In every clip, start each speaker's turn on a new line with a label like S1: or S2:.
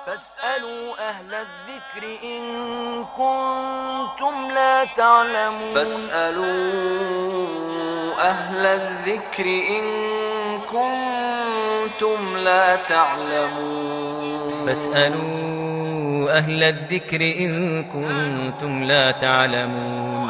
S1: فاسألوا أهل الذكر إن كنتم لا تعلمون.
S2: فاسألوا أهل الذكر إن كنتم لا تعلمون.
S3: فاسألوا أهل الذكر إن كنتم لا تعلمون.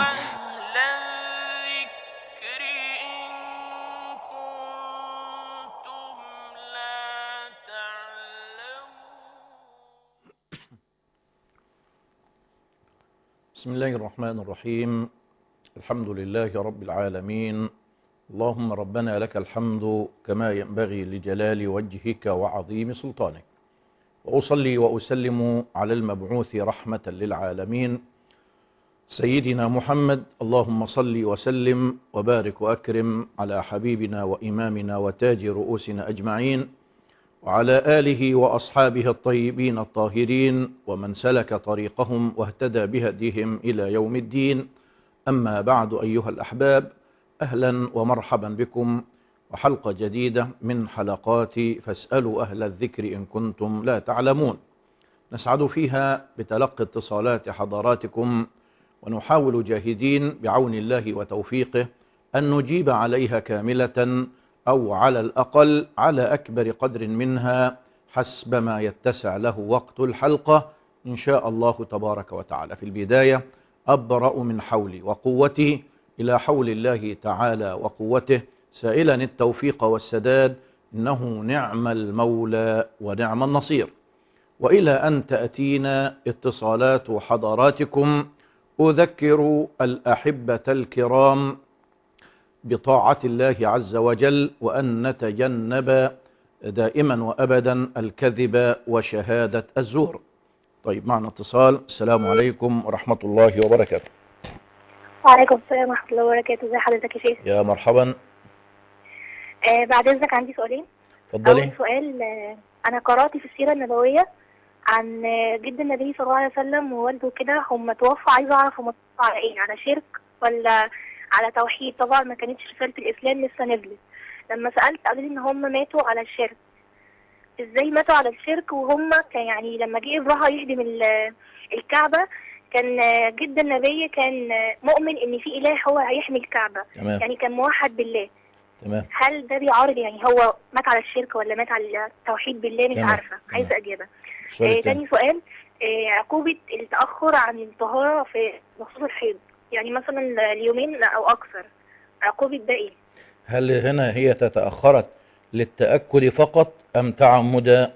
S4: بسم الله الرحمن الرحيم. الحمد لله رب العالمين. اللهم ربنا لك الحمد كما ينبغي لجلال وجهك وعظيم سلطانك، وأصلي وأسلم على المبعوث رحمة للعالمين سيدنا محمد. اللهم صل وسلم وبارك وأكرم على حبيبنا وإمامنا وتاج رؤوسنا أجمعين، وعلى آله وأصحابه الطيبين الطاهرين ومن سلك طريقهم واهتدى بهديهم إلى يوم الدين. أما بعد أيها الأحباب، أهلا ومرحبا بكم وحلقة جديدة من حلقات فاسألوا أهل الذكر إن كنتم لا تعلمون، نسعد فيها بتلقي اتصالات حضراتكم، ونحاول جاهدين بعون الله وتوفيقه أن نجيب عليها كاملة أو على الأقل على أكبر قدر منها حسب ما يتسع له وقت الحلقة إن شاء الله تبارك وتعالى. في البداية أبرأ من حولي وقوتي إلى حول الله تعالى وقوته، سائلا التوفيق والسداد، إنه نعم المولى ونعم النصير. وإلى أن تأتينا اتصالات حضراتكم، أذكر الأحبة الكرام بطاعة الله عز وجل، وأن نتجنب دائما وأبدا الكذب وشهادة الزور. طيب، معنا اتصال. السلام عليكم ورحمة الله وبركاته.
S5: وعليكم السلام ورحمة الله وبركاته. ازي حضرتك يا شيخ؟
S4: يا مرحبا.
S5: بعد اذنك عندي سؤالين.
S4: اتفضلي.
S5: اول سؤال، انا قرأت في السيرة النبوية عن جد النبي صلى الله عليه وسلم ووالده كده، هم توفوا. عايزة اعرف هم توفوا على ايه، على شرك ولا على توحيد؟ طبعا ما كانتش رسالة الاسلام لسه نزلت. لما سألت قالوا لي ان هم ماتوا على الشرك. ازاي ماتوا على الشرك وهم كان يعني لما جه ابراهيم يهدم الكعبة، كان جد النبي كان مؤمن ان في اله هو هيحمي الكعبة.
S4: تمام.
S5: يعني كان موحد بالله.
S4: تمام.
S5: هل ده بيعارض، يعني هو مات على الشرك ولا مات على التوحيد بالله؟ مش
S4: تمام.
S5: عارفة. عايزة اجابة.
S4: تاني
S5: سؤال، عقوبة التأخر عن الطهارة في بخصوص الحيض، يعني مثلا اليومين او اكثر، عقوبة ده ايه؟
S4: هل هنا هي تتأخرت للتأكد فقط أم تعمدا؟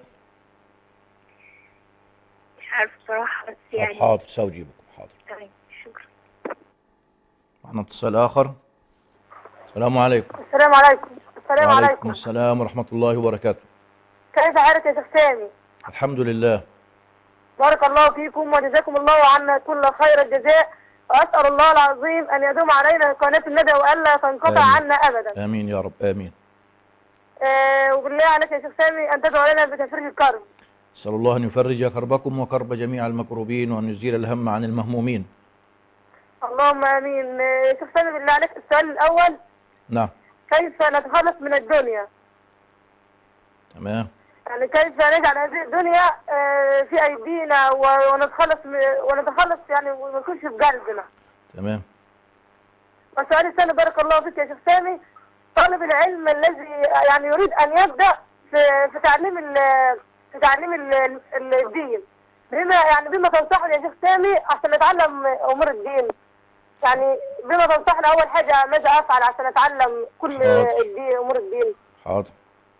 S5: مش عارفة بصراحة، بس يعني
S4: حاضر، سأجيبكم. حاضر.
S5: تمام، شكرا.
S4: معنا اتصال آخر. السلام عليكم.
S6: السلام عليكم. السلام عليكم.
S4: السلام ورحمة الله وبركاته.
S6: كيف حالك يا شيخ سامي؟
S4: الحمد لله.
S6: بارك الله فيكم وجزاكم الله عنا كل خير الجزاء، وأسأل الله العظيم أن يدوم علينا قناة الندى وألا تنقطع عنا أبدا.
S4: آمين يا رب، آمين.
S6: وبالله عليك يا شيخ سامي أن تدعو لنا بتفريج الكرب.
S4: أسأل الله أن يفرج كربكم وكرب جميع المكروبين، وأن يزيل الهم عن المهمومين.
S6: اللهم آمين. يا شيخ سامي بالله عليك، السؤال الأول.
S4: نعم.
S6: كيف نتخلص من الدنيا؟
S4: تمام.
S6: يعني كيف نجعل هذه الدنيا في أيدينا ونتخلص يعني وما نكونش في قلبنا.
S4: تمام.
S6: والسؤال الثاني، بارك الله فيك يا شيخ سامي، طالب العلم الذي يعني يريد أن يبدأ في تعليم الدين، بما تنصحني يا شيخ سامي عشان نتعلم أمور الدين؟ يعني بما تنصحنا أول حاجة ماذا أفعل عشان أتعلم كل الدين، أمور الدين؟
S4: حاضر.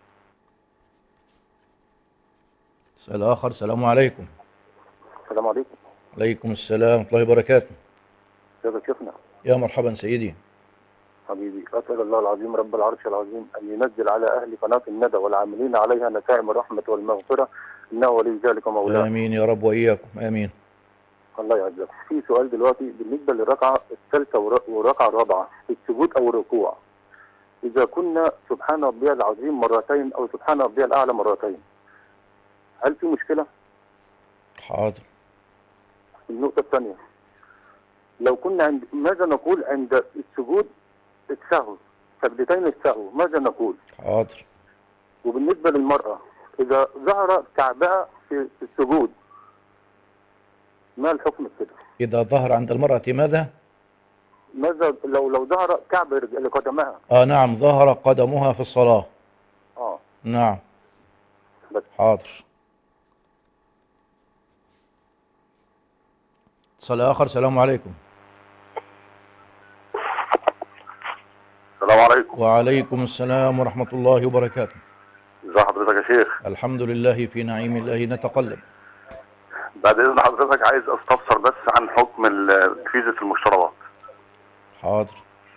S4: سؤال آخر. السلام عليكم.
S7: السلام عليكم.
S4: عليكم السلام ورحمة الله وبركاته.
S7: كيف شيخنا؟
S4: يا مرحبا سيدي.
S7: حبيبي، أسأل الله العظيم رب العرش العظيم أن ينزل على أهل قناة الندى والعاملين عليها نسائم الرحمة والمغفرة، إنه ولي ذلك مولاه.
S4: آمين يا رب وإياكم، آمين.
S7: الله يعزك. في سؤال دلوقتي بالنسبة للركعة الثالثة والركعة الرابعة، السجود أو الركوع، إذا كنا سبحان ربي العظيم مرتين أو سبحان ربي الأعلى مرتين، هل في مشكلة؟
S4: حاضر.
S7: النقطة الثانية، لو كنا ماذا نقول عند السجود السهو، سجدتين السهو، ماذا نقول؟
S4: حاضر.
S7: وبالنسبة للمرأة إذا ظهر كعبها في السجود، ما الحكم كده؟
S4: إذا ظهر عند المرأة ماذا؟
S7: ماذا لو ظهر كعب لقدمها؟
S4: نعم، ظهر قدمها في الصلاة. نعم.
S7: بس.
S4: حاضر. اتصال آخر. السلام عليكم.
S8: السلام عليكم.
S4: وعليكم السلام ورحمة الله وبركاته.
S8: ازي حضرتك يا شيخ؟
S4: الحمد لله، في نعيم الله نتقلب.
S8: بعد اذن حضرتك عايز استفسر بس عن حكم فيزة المشتريات.
S4: حاضر،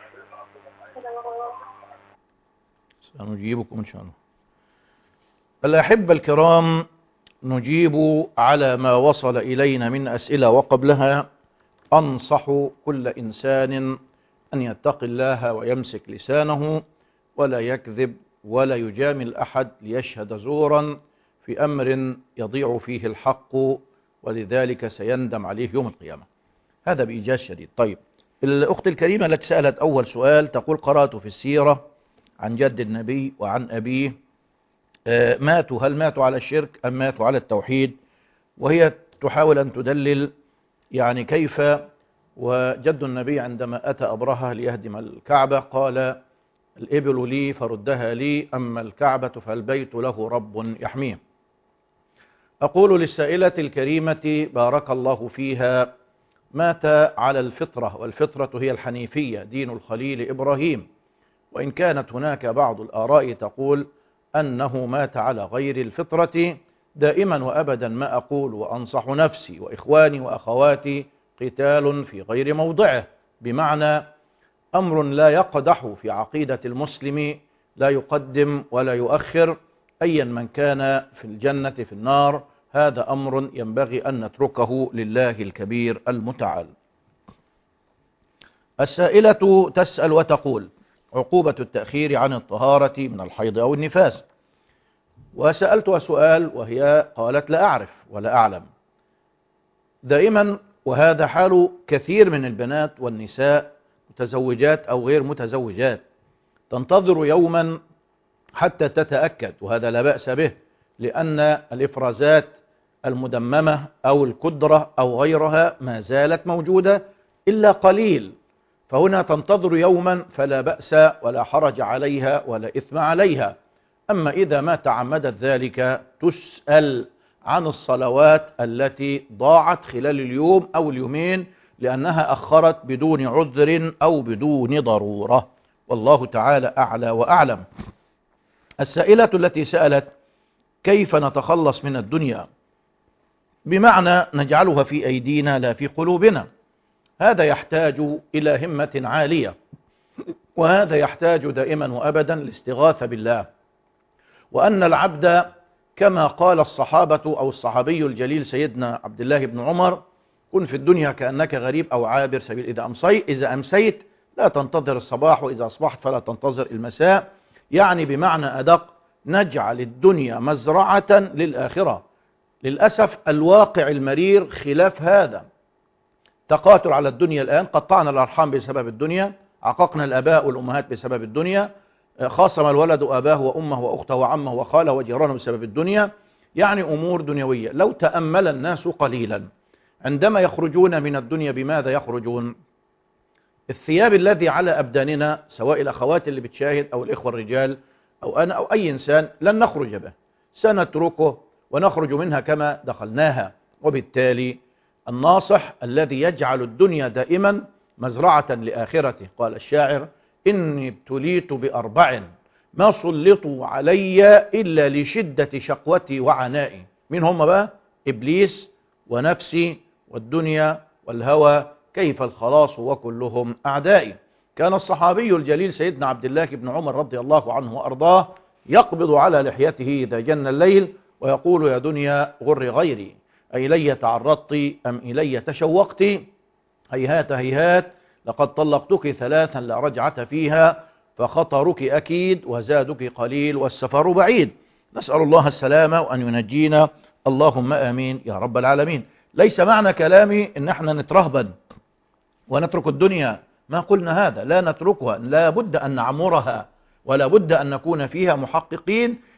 S4: سنجيبكم إن شاء الله. الأحبة الكرام، نجيب على ما وصل إلينا من أسئلة، وقبلها أنصح كل إنسان أن يتقي الله ويمسك لسانه ولا يكذب ولا يجامل أحد ليشهد زورا في أمر يضيع فيه الحق، ولذلك سيندم عليه يوم القيامة. هذا بإيجاز شديد. طيب، الأخت الكريمة التي سألت أول سؤال تقول: قرأت في السيرة عن جد النبي وعن أبيه ماتوا، هل ماتوا على الشرك أم ماتوا على التوحيد؟ وهي تحاول أن تدلل يعني كيف. وجد النبي عندما أتى أبرهة ليهدم الكعبة قال: الإبل لي فردها لي، أما الكعبة فالبيت له رب يحميه. أقول للسائلة الكريمة بارك الله فيها: مات على الفطرة، والفطرة هي الحنيفية، دين الخليل إبراهيم، وإن كانت هناك بعض الآراء تقول أنه مات على غير الفطرة. دائما وأبدا ما أقول وأنصح نفسي وإخواني وأخواتي: قتال في غير موضعه، بمعنى أمر لا يقدح في عقيدة المسلم، لا يقدم ولا يؤخر أيا من كان في الجنة في النار. هذا أمر ينبغي أن نتركه لله الكبير المتعال. السائلة تسأل وتقول: عقوبة التأخير عن الطهارة من الحيض أو النفاس. وسألتها سؤال وهي قالت: لا أعرف ولا أعلم. دائما، وهذا حال كثير من البنات والنساء، متزوجات أو غير متزوجات، تنتظر يوما حتى تتأكد، وهذا لا بأس به، لأن الإفرازات المدممة أو الكدرة أو غيرها ما زالت موجودة إلا قليل، فهنا تنتظر يوما فلا بأس ولا حرج عليها ولا إثم عليها. أما إذا ما تعمدت ذلك تسأل عن الصلوات التي ضاعت خلال اليوم أو اليومين لأنها أخرت بدون عذر أو بدون ضرورة، والله تعالى أعلى وأعلم. السائلة التي سألت: كيف نتخلص من الدنيا؟ بمعنى نجعلها في أيدينا لا في قلوبنا. هذا يحتاج إلى همة عالية، وهذا يحتاج دائما وأبدا الاستغاثة بالله، وأن العبد كما قال الصحابة أو الصحابي الجليل سيدنا عبد الله بن عمر: كن في الدنيا كأنك غريب أو عابر سبيل، إذا أمسيت لا تنتظر الصباح، وإذا أصبحت فلا تنتظر المساء. يعني بمعنى أدق نجعل الدنيا مزرعة للآخرة. للأسف الواقع المرير خلاف هذا، تقاتل على الدنيا الآن، قطعنا الأرحام بسبب الدنيا، عققنا الآباء والأمهات بسبب الدنيا، خاصم الولد أباه وأمه وأخته وعمه وخاله وجيرانه بسبب الدنيا. يعني أمور دنيوية. لو تأمل الناس قليلا عندما يخرجون من الدنيا بماذا يخرجون؟ الثياب الذي على أبداننا، سواء الأخوات اللي بتشاهد أو الإخوة الرجال أو أنا أو أي إنسان، لن نخرج به، سنتركه ونخرج منها كما دخلناها. وبالتالي الناصح الذي يجعل الدنيا دائما مزرعة لآخرته. قال الشاعر: إني ابتليت بأربع ما سلطوا علي إلا لشدة شقوتي وعنائي. من هم بقى؟ إبليس ونفسي والدنيا والهوى، كيف الخلاص وكلهم أعدائي. كان الصحابي الجليل سيدنا عبد الله بن عمر رضي الله عنه وأرضاه يقبض على لحيته إذا جن الليل ويقول: يا دنيا غر غيري، أإلي تعرضت أم إلي تشوقت؟ هيهات هيهات، لقد طلقتك ثلاثا لا رجعة فيها، فخطرك أكيد وزادك قليل والسفر بعيد. نسأل الله السلامة وأن ينجينا، اللهم آمين يا رب العالمين. ليس معنى كلامي إن احنا نترهبن ونترك الدنيا، ما قلنا هذا، لا نتركها، لا بد أن نعمرها ولا بد أن نكون فيها محققين،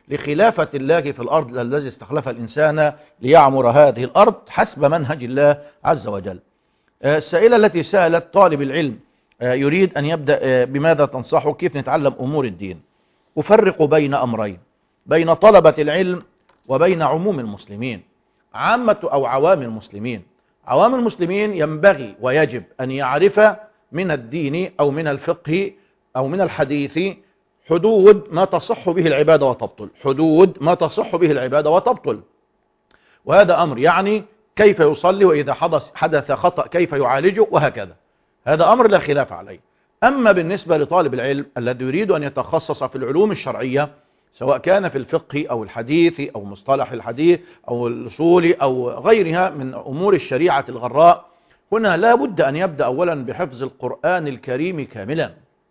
S4: لخلافة الله في الأرض الذي استخلف الإنسان ليعمر هذه الأرض حسب منهج الله عز وجل. السائلة التي سألت طالب العلم يريد أن يبدأ بماذا تنصحه كيف نتعلم أمور الدين. أفرق بين أمرين، بين طلبة العلم وبين عموم المسلمين، عامة أو عوام المسلمين. عوام المسلمين ينبغي ويجب أن يعرف من الدين أو من الفقه أو من الحديث حدود ما تصح به العبادة وتبطل، حدود ما تصح به العبادة وتبطل. وهذا أمر يعني كيف يصلي، وإذا حدث خطأ كيف يعالجه، وهكذا. هذا أمر لا خلاف عليه. أما بالنسبة لطالب العلم الذي يريد أن يتخصص في العلوم الشرعية، سواء كان في الفقه أو الحديث أو مصطلح الحديث أو الأصول أو غيرها من أمور الشريعة الغراء، هنا لا بد أن يبدأ أولا بحفظ القرآن الكريم كاملا،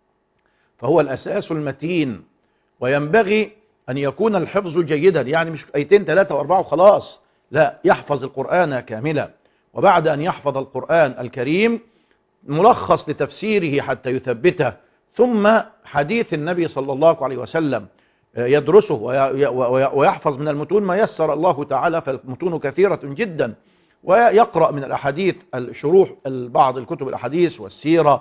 S4: فهو الأساس المتين، وينبغي أن يكون الحفظ جيدا، يعني مش آيتين 3 و4 وخلاص، لا، يحفظ القرآن كاملا. وبعد أن يحفظ القرآن الكريم ملخص لتفسيره حتى يثبته، ثم حديث النبي صلى الله عليه وسلم يدرسه ويحفظ من المتون ما يسر الله تعالى، فالمتون كثيرة جدا، ويقرأ من الأحاديث الشروح بعض الكتب الأحاديث والسيرة.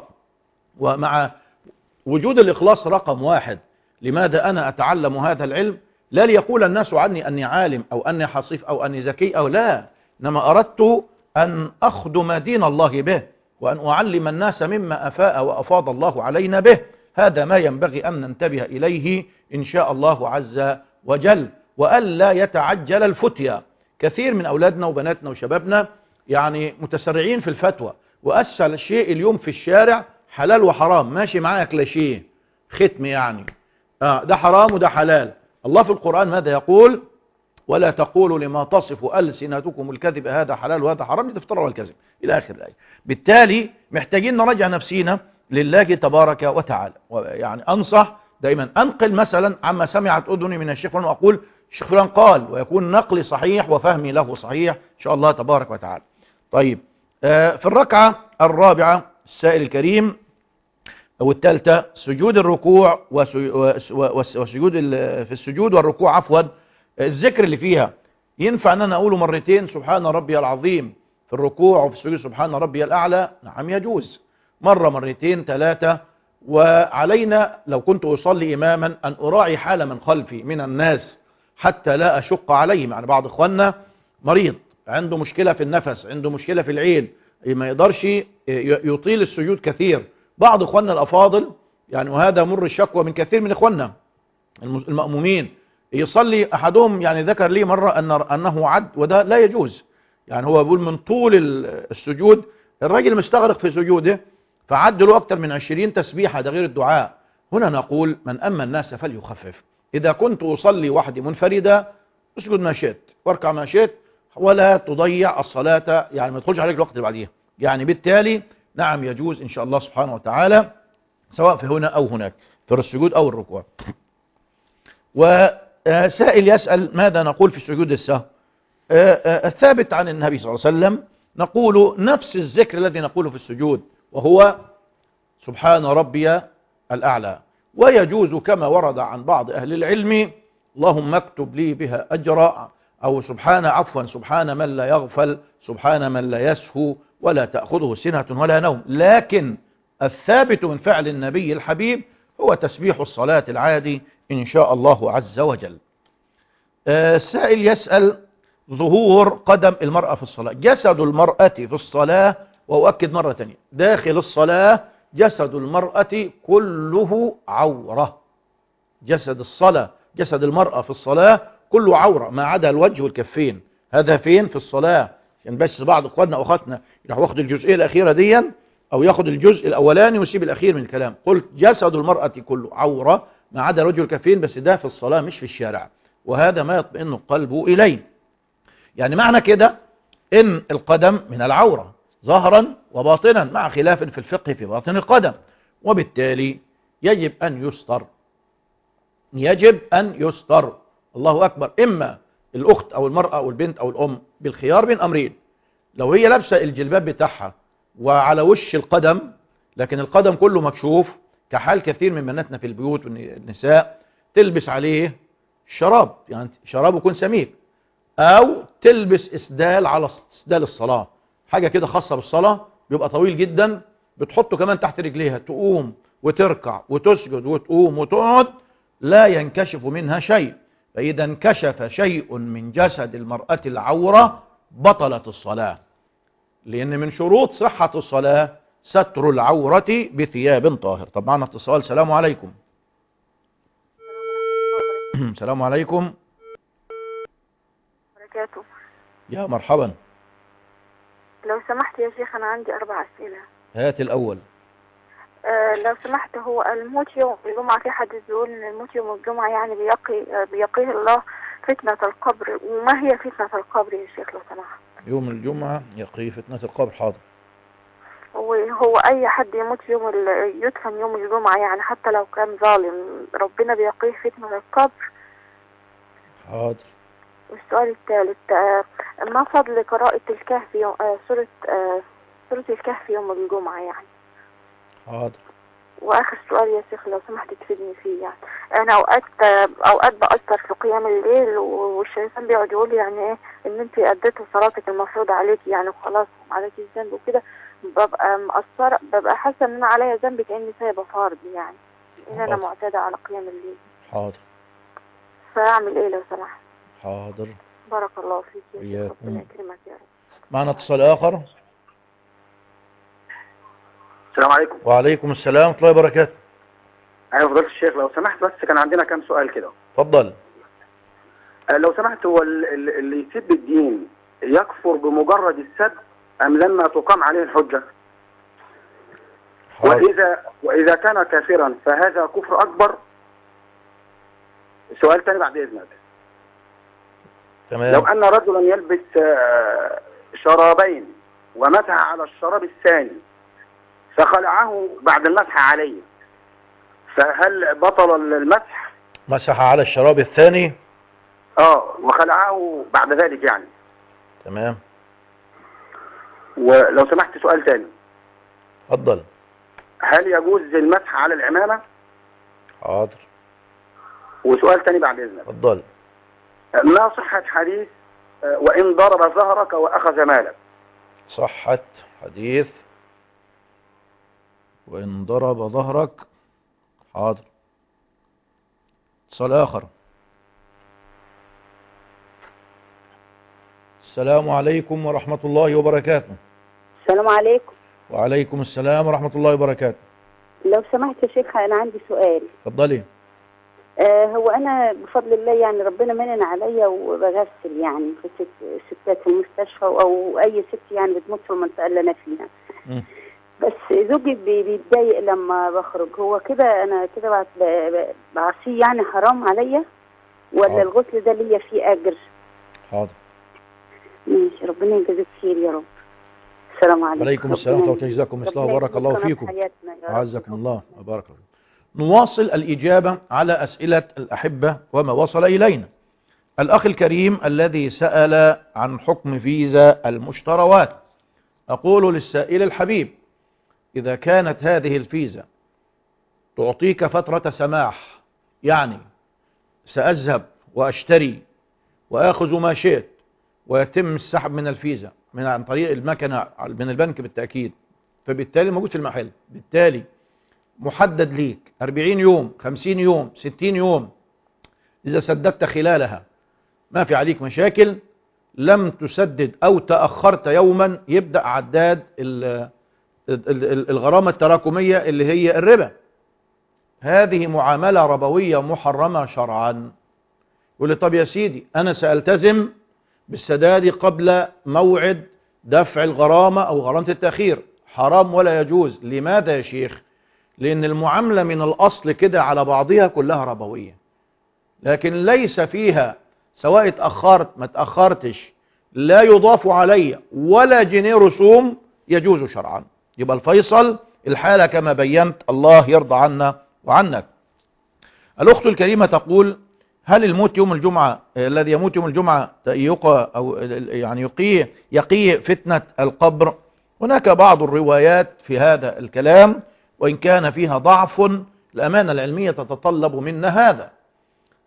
S4: ومع وجود الإخلاص رقم 1، لماذا أنا أتعلم هذا العلم؟ لا ليقول الناس عني أني عالم أو أني حصيف أو أني ذكي أو لا، إنما أردت أن أخدم دين الله به، وأن أعلم الناس مما أفاء وأفاض الله علينا به. هذا ما ينبغي أن ننتبه إليه إن شاء الله عز وجل، وألا يتعجل الفتيا. كثير من أولادنا وبناتنا وشبابنا يعني متسرعين في الفتوى، وأسهل شيء اليوم في الشارع حلال وحرام، ماشي معايا كلاشيه ختم يعني ده حرام وده حلال. الله في القرآن ماذا يقول؟ ولا تقولوا لما تصف ألسنتكم الكذب هذا حلال وهذا حرام لتفتروا الكذب، إلى آخر الآية. بالتالي محتاجين نراجع نفسينا لله تبارك وتعالى. يعني أنصح دائما أنقل مثلا عما سمعت أذني من الشيخ فلان وأقول الشيخ فلان قال، ويكون نقلي صحيح وفهمي له صحيح إن شاء الله تبارك وتعالى. طيب في الركعة الرابعة السائل الكريم أو الثالثة سجود الركوع وسجود في السجود والركوع عفوا، الذكر اللي فيها ينفع أن أنا أقوله مرتين سبحان ربي العظيم في الركوع وفي السجود سبحان ربي الأعلى؟ نعم يجوز، مرة مرتين 3. وعلينا لو كنت أصلي إماما أن أراعي حال من خلفي من الناس حتى لا أشق عليهم. يعني بعض إخواننا مريض عنده مشكلة في النفس، عنده مشكلة في العين، ما يقدرش يطيل السجود كثير. بعض إخواننا الأفاضل يعني، وهذا مر الشكوى من كثير من إخواننا المأمومين، يصلي أحدهم يعني ذكر لي مرة أنه عد، وده لا يجوز. يعني هو بيقول من طول السجود الراجل مستغرق في سجوده، فعد له أكثر من 20 تسبيحة، ده غير الدعاء. هنا نقول من أما الناس فليخفف. إذا كنت أصلي وحدي منفردة اسجد ما شئت واركع ما شئت، ولا تضيع الصلاة، يعني ما تدخلش عليك الوقت اللي بعديها. يعني بالتالي نعم يجوز إن شاء الله سبحانه وتعالى، سواء في هنا أو هناك في السجود أو الركوع. وسائل يسأل ماذا نقول في السجود السهو؟ الثابت عن النبي صلى الله عليه وسلم نقول نفس الذكر الذي نقوله في السجود، وهو سبحان ربي الأعلى. ويجوز كما ورد عن بعض أهل العلم اللهم اكتب لي بها أجرا، أو سبحان من لا يغفل، سبحان من لا يسهو ولا تأخذه سنة ولا نوم. لكن الثابت من فعل النبي الحبيب هو تسبيح الصلاة العادي إن شاء الله عز وجل. السائل يسأل ظهور قدم المرأة في الصلاة. جسد المرأة في الصلاة، وأؤكد مرة تانية، داخل الصلاة جسد المرأة كله عورة. جسد المرأة في الصلاة كله عورة ما عدا الوجه والكفين. هذا فين في الصلاة؟ عشان بس بعض اخواننا واخواتنا يروح واخد الجزئية الأخيرة دي أو ياخد الجزء الأولاني ويسيب الأخير من الكلام. قلت جسد المرأة كله عورة ما عدا الوجه والكفين، بس ده في الصلاة مش في الشارع، وهذا ما يطمئن القلب إليه. يعني معنى كده إن القدم من العورة ظهرا وباطنا، مع خلاف في الفقه في باطن القدم، وبالتالي يجب أن يستر. الله أكبر. إما الأخت أو المرأة أو البنت أو الأم بالخيار بين أمرين: لو هي لابسة الجلباب بتاعها وعلى وش القدم لكن القدم كله مكشوف، كحال كثير من بناتنا في البيوت والنساء، تلبس عليه الشراب، يعني شراب يكون سميك، او تلبس اسدال على اسدال الصلاة، حاجة كده خاصة بالصلاة بيبقى طويل جدا، بتحطه كمان تحت رجليها، تقوم وتركع وتسجد وتقوم وتقعد، لا ينكشف منها شيء. فإذا انكشف شيء من جسد المرأة العورة بطلت الصلاة، لأن من شروط صحة الصلاة ستر العورة بثياب طاهر. طب معنا اتصال. سلام عليكم. سلام عليكم.
S9: بركاته.
S4: يا مرحبا.
S9: لو سمحت يا شيخ أنا عندي 4 أسئلة.
S4: هات الأول.
S9: لو سمحت، هو الموت يوم الجمعة، في حديث بيقول إن الموت يوم الجمعة يعني بيقيه الله فتنة القبر، وما هي فتنة القبر يا شيخ لو سمحت؟
S4: يوم الجمعة يقي فتنة القبر. حاضر.
S9: وهو أي حد يموت يدفن يوم الجمعة، يعني حتى لو كان ظالم ربنا بيقيه فتنة القبر؟
S4: حاضر.
S9: والسؤال الثالث، ما فضل قراءة الكهف يوم سورة الكهف يوم الجمعة يعني؟
S4: حاضر.
S9: واخر سؤال يا شيخ لو سمحت تفيدني فيه. يعني انا اوقات بأثر في قيام الليل، والشيطان بيقعد يقول لي يعني ايه ان انت اديتي صلاتك المفروض عليكي يعني وخلاص عليكي الذنب وكده، ببقى مقصره، ببقى حاسه ان انا عليا ذنب كاني سايبه فرض، يعني ان انا معتاده على قيام الليل.
S4: حاضر.
S9: فاعمل ايه لو سمحت؟
S4: حاضر.
S9: بارك الله فيك يا شيخ، ربنا
S4: وإياكم.
S9: يكرمك يا رب.
S4: معنا اتصال آخر.
S10: السلام عليكم.
S4: وعليكم السلام ورحمة الله وبركاته.
S10: أيوة فضيلة الشيخ لو سمحت، بس كان عندنا كام سؤال كده.
S4: اتفضل.
S10: لو سمحت، هو اللي يسب الدين يكفر بمجرد السب أم لما تقام عليه الحجة؟ وإذا كان كافرا فهذا كفر أكبر؟ سؤال تاني بعد إذنك.
S4: تمام.
S10: لو أن رجلا يلبس شرابين ومسح على الشراب الثاني فخلعه بعد المسح عليه، فهل بطل المسح؟
S4: مسح على الشراب الثاني
S10: وخلعه بعد ذلك يعني.
S4: تمام.
S10: ولو سمحت سؤال ثاني.
S4: اتفضل.
S10: هل يجوز المسح على العمامة؟
S4: حاضر.
S10: وسؤال ثاني بعد إذنك.
S4: اتفضل.
S10: ما صحة حديث وإن ضرب ظهرك وأخذ مالك؟
S4: صحة حديث وإن ضرب ظهرك. حاضر. اتصال آخر. السلام عليكم ورحمة الله وبركاته.
S11: السلام عليكم.
S4: وعليكم السلام ورحمة الله وبركاته.
S11: لو سمحت يا شيخ أنا عندي سؤال.
S4: اتفضلي.
S11: هو أنا بفضل الله يعني ربنا منن عليا وبغسل يعني في ستات في المستشفى أو أي ست يعني بتموت في المنطقة اللي أنا فيها. بس زوجي بيتضايق لما بخرج، هو كده أنا كده بعصيه يعني حرام عليا ولا
S4: حاضر.
S11: الغسل ده ليا فيه أجر؟
S4: حاضر.
S11: ماشي، ربنا يجازيك خير يا رب. السلام عليكم.
S4: عليكم السلام ورحمة الله وجزاكم الله وبارك الله فيكم. أعزكم الله وبارك الله. نواصل الإجابة على أسئلة الأحبة وما وصل إلينا. الأخ الكريم الذي سأل عن حكم فيزا المشتروات، أقول للسائل الحبيب إذا كانت هذه الفيزا تعطيك فترة سماح، يعني سأذهب وأشتري وأخذ ما شئت ويتم السحب من الفيزا عن طريق المكنة من البنك بالتأكيد، فبالتالي موجود في المحل، بالتالي محدد ليك 40 يوم 50 يوم 60 يوم، إذا سددت خلالها ما في عليك مشاكل، لم تسدد أو تأخرت يوما يبدأ عداد الغرامة التراكمية اللي هي الربا. هذه معاملة ربوية محرمة شرعا. يقول لي طب يا سيدي أنا سألتزم بالسداد قبل موعد دفع الغرامة أو غرامة التأخير. حرام ولا يجوز. لماذا يا شيخ؟ لأن المعاملة من الأصل كده على بعضها كلها ربوية، لكن ليس فيها سواء اتأخرت ما اتأخرتش لا يضاف علي ولا جنيه رسوم، يجوز شرعا. يبقى الفيصل الحالة كما بينت، الله يرضى عنا وعنك. الأخت الكريمة تقول هل الموت يوم الجمعة الذي يموت يوم الجمعة أو يعني يقي فتنة القبر؟ هناك بعض الروايات في هذا الكلام وإن كان فيها ضعف، الأمانة العلمية تتطلب منا هذا.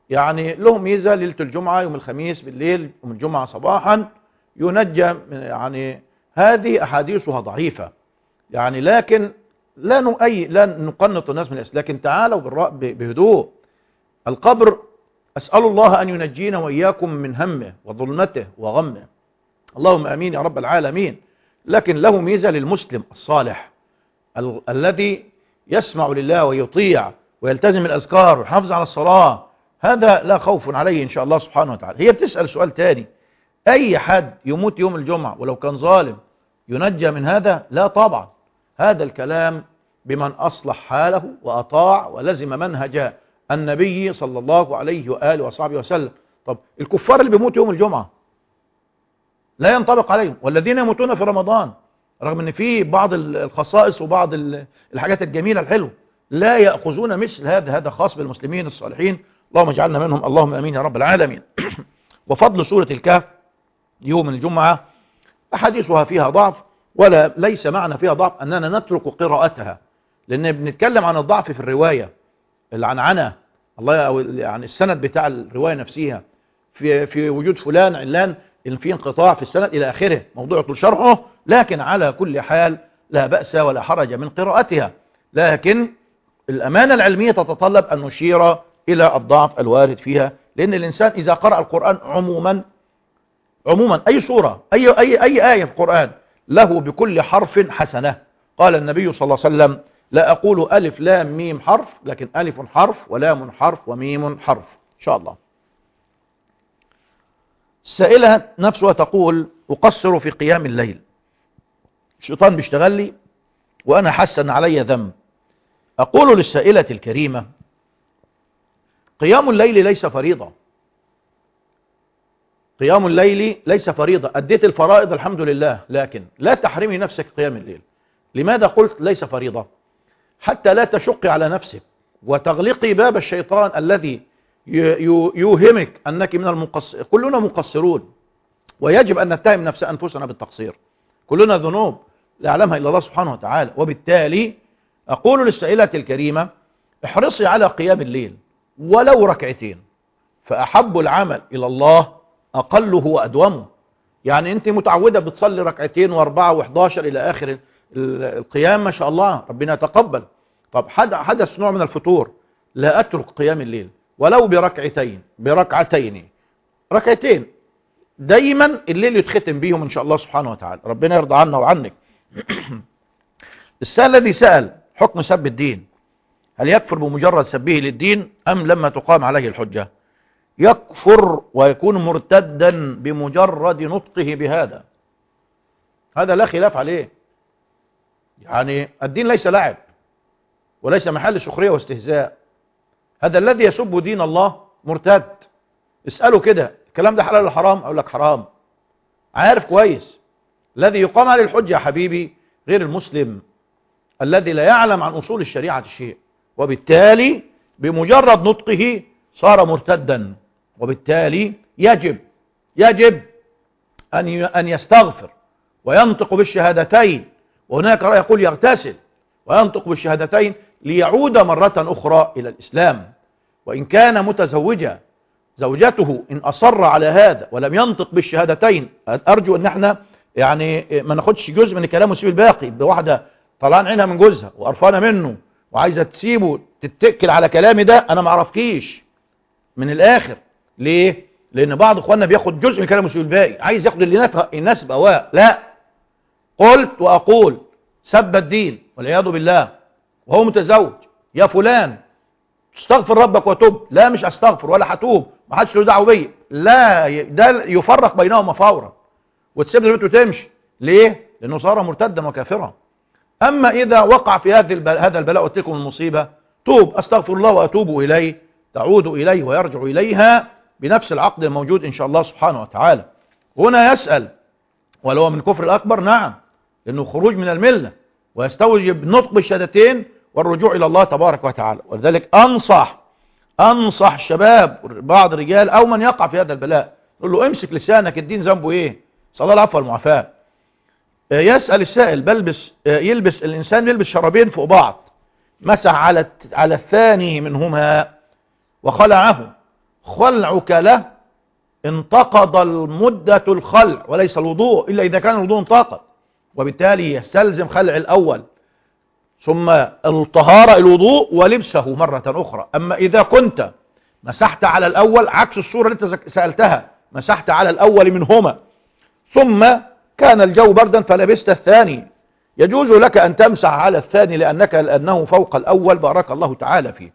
S4: يعني له ميزة ليلة الجمعة يوم الخميس بالليل يوم الجمعة صباحا ينجى يعني هذه أحاديثها ضعيفة يعني، لكن لا نقنط الناس من الإسلام، لكن تعالوا بهدوء. القبر أسأل الله أن ينجينا وإياكم من همه وظلمته وغمه، اللهم أمين يا رب العالمين. لكن له ميزة للمسلم الصالح الذي يسمع لله ويطيع ويلتزم الأذكار ويحافظ على الصلاة، هذا لا خوف عليه إن شاء الله سبحانه وتعالى. هي بتسأل سؤال تاني، أي حد يموت يوم الجمعة ولو كان ظالم ينجى من هذا؟ لا طبعا، هذا الكلام بمن أصلح حاله وأطاع ولزم منهج النبي صلى الله عليه وآله وصحبه وسلم. طب الكفار اللي بيموتوا يوم الجمعة لا ينطبق عليهم، والذين يموتون في رمضان رغم ان في بعض الخصائص وبعض الحاجات الجميلة الحلوة لا يأخذون مثل هذا خاص بالمسلمين الصالحين، اللهم اجعلنا منهم، اللهم امين يا رب العالمين. وفضل سورة الكهف يوم الجمعة أحاديثها فيها ضعف، ولا ليس معنى فيها ضعف أننا نترك قراءتها، لأن بنتكلم عن الضعف في الرواية العنعنة الله يعني السند بتاع الرواية نفسها في وجود فلان علان إن في انقطاع في السند إلى آخره، موضوع طول شرحه. لكن على كل حال لا بأس ولا حرج من قراءتها، لكن الأمانة العلمية تتطلب أن نشير إلى الضعف الوارد فيها، لأن الإنسان إذا قرأ القرآن عموما أي سورة أي آية في القرآن له بكل حرف حسنة. قال النبي صلى الله عليه وسلم لا أقول ألف لام ميم حرف، لكن ألف حرف ولام حرف وميم حرف إن شاء الله. السائلة نفسها تقول أقصر في قيام الليل، الشيطان بيشتغل لي وأنا حاسة أن علي ذنب. أقول للسائلة الكريمة قيام الليل ليس فريضة، قيام الليل ليس فريضة، أديت الفرائض الحمد لله، لكن لا تحرمي نفسك قيام الليل. لماذا قلت ليس فريضة؟ حتى لا تشقي على نفسك وتغلقي باب الشيطان الذي يوهمك أنك من المقصر. كلنا مقصرون ويجب أن نتهم أنفسنا بالتقصير، كلنا ذنوب لا يعلمها إلا الله سبحانه وتعالى. وبالتالي أقول للسائلة الكريمة احرصي على قيام الليل ولو ركعتين، فأحب العمل إلى الله أقله وأدومه. يعني أنت متعودة بتصلي ركعتين واربعة وحداشر إلى آخر القيام ما شاء الله ربنا يتقبل. طب حدث نوع من الفتور، لا أترك قيام الليل ولو بركعتين دايما الليل يتختم بيهم إن شاء الله سبحانه وتعالى، ربنا يرضى عنا وعنك. السائل الذي سأل حكم سب الدين، هل يكفر بمجرد سبه للدين أم لما تقام عليه الحجة؟ يكفر ويكون مرتدا بمجرد نطقه بهذا، هذا لا خلاف عليه. يعني الدين ليس لعب وليس محل سخرية واستهزاء، هذا الذي يسب دين الله مرتد. اسأله كده الكلام ده حلال ولا حرام؟ أقول لك حرام، عارف كويس. الذي يقام عليه الحجة يا حبيبي غير المسلم الذي لا يعلم عن أصول الشريعة شيء، وبالتالي بمجرد نطقه صار مرتدا، وبالتالي يجب أن يستغفر وينطق بالشهادتين. وهناك رأي يقول يغتسل وينطق بالشهادتين ليعود مرة أخرى إلى الإسلام. وإن كان متزوجا زوجته إن أصر على هذا ولم ينطق بالشهادتين، أرجو أن احنا يعني ما ناخدش جزء من الكلام ونسيب الباقي. بواحدة طلعان عينها من جوزها وقرفانة منه وعايزة تسيبه تتكل على كلامي ده، أنا ما عرفكيش من الآخر. ليه؟ لأن بعض إخواننا بياخد جزء من كلامه ويسيب الباقي، عايز ياخد اللي يناسب أواء. لا، قلت وأقول سب الدين والعياذ بالله وهو متزوج، يا فلان استغفر ربك وتوب. لا مش استغفر ولا هتوب، ما حدش له دعوه بيا. لا، ده يفرق بينهما فورا وتسيب له بيته وتمشي. ليه؟ لانه صار مرتدا وكافرا. اما اذا وقع في هذا البلاء وتلكم المصيبه، توب، استغفر الله واتوب اليه، تعود اليه ويرجع اليها بنفس العقد الموجود ان شاء الله سبحانه وتعالى. هنا يسأل ولو من كفر الاكبر، نعم، لانه خروج من المله ويستوجب نطق بالشهادتين والرجوع الى الله تبارك وتعالى. ولذلك انصح الشباب بعض الرجال او من يقع في هذا البلاء، نقول له امسك لسانك، الدين ذنبه ايه؟ صلى الله العفو والمعافاه. يسأل السائل الانسان يلبس شرابين فوق بعض، مسح على الثاني منهما وخلعه، خلعك له انتقض المدة الخلع وليس الوضوء، إلا إذا كان الوضوء انتقض، وبالتالي يستلزم خلع الأول ثم الطهارة الوضوء ولبسه مرة أخرى. أما إذا كنت مسحت على الأول عكس الصورة اللي أنت سألتها، مسحت على الأول منهما ثم كان الجو بردا فلبست الثاني، يجوز لك أن تمسح على الثاني لأنه فوق الأول بارك الله تعالى فيه.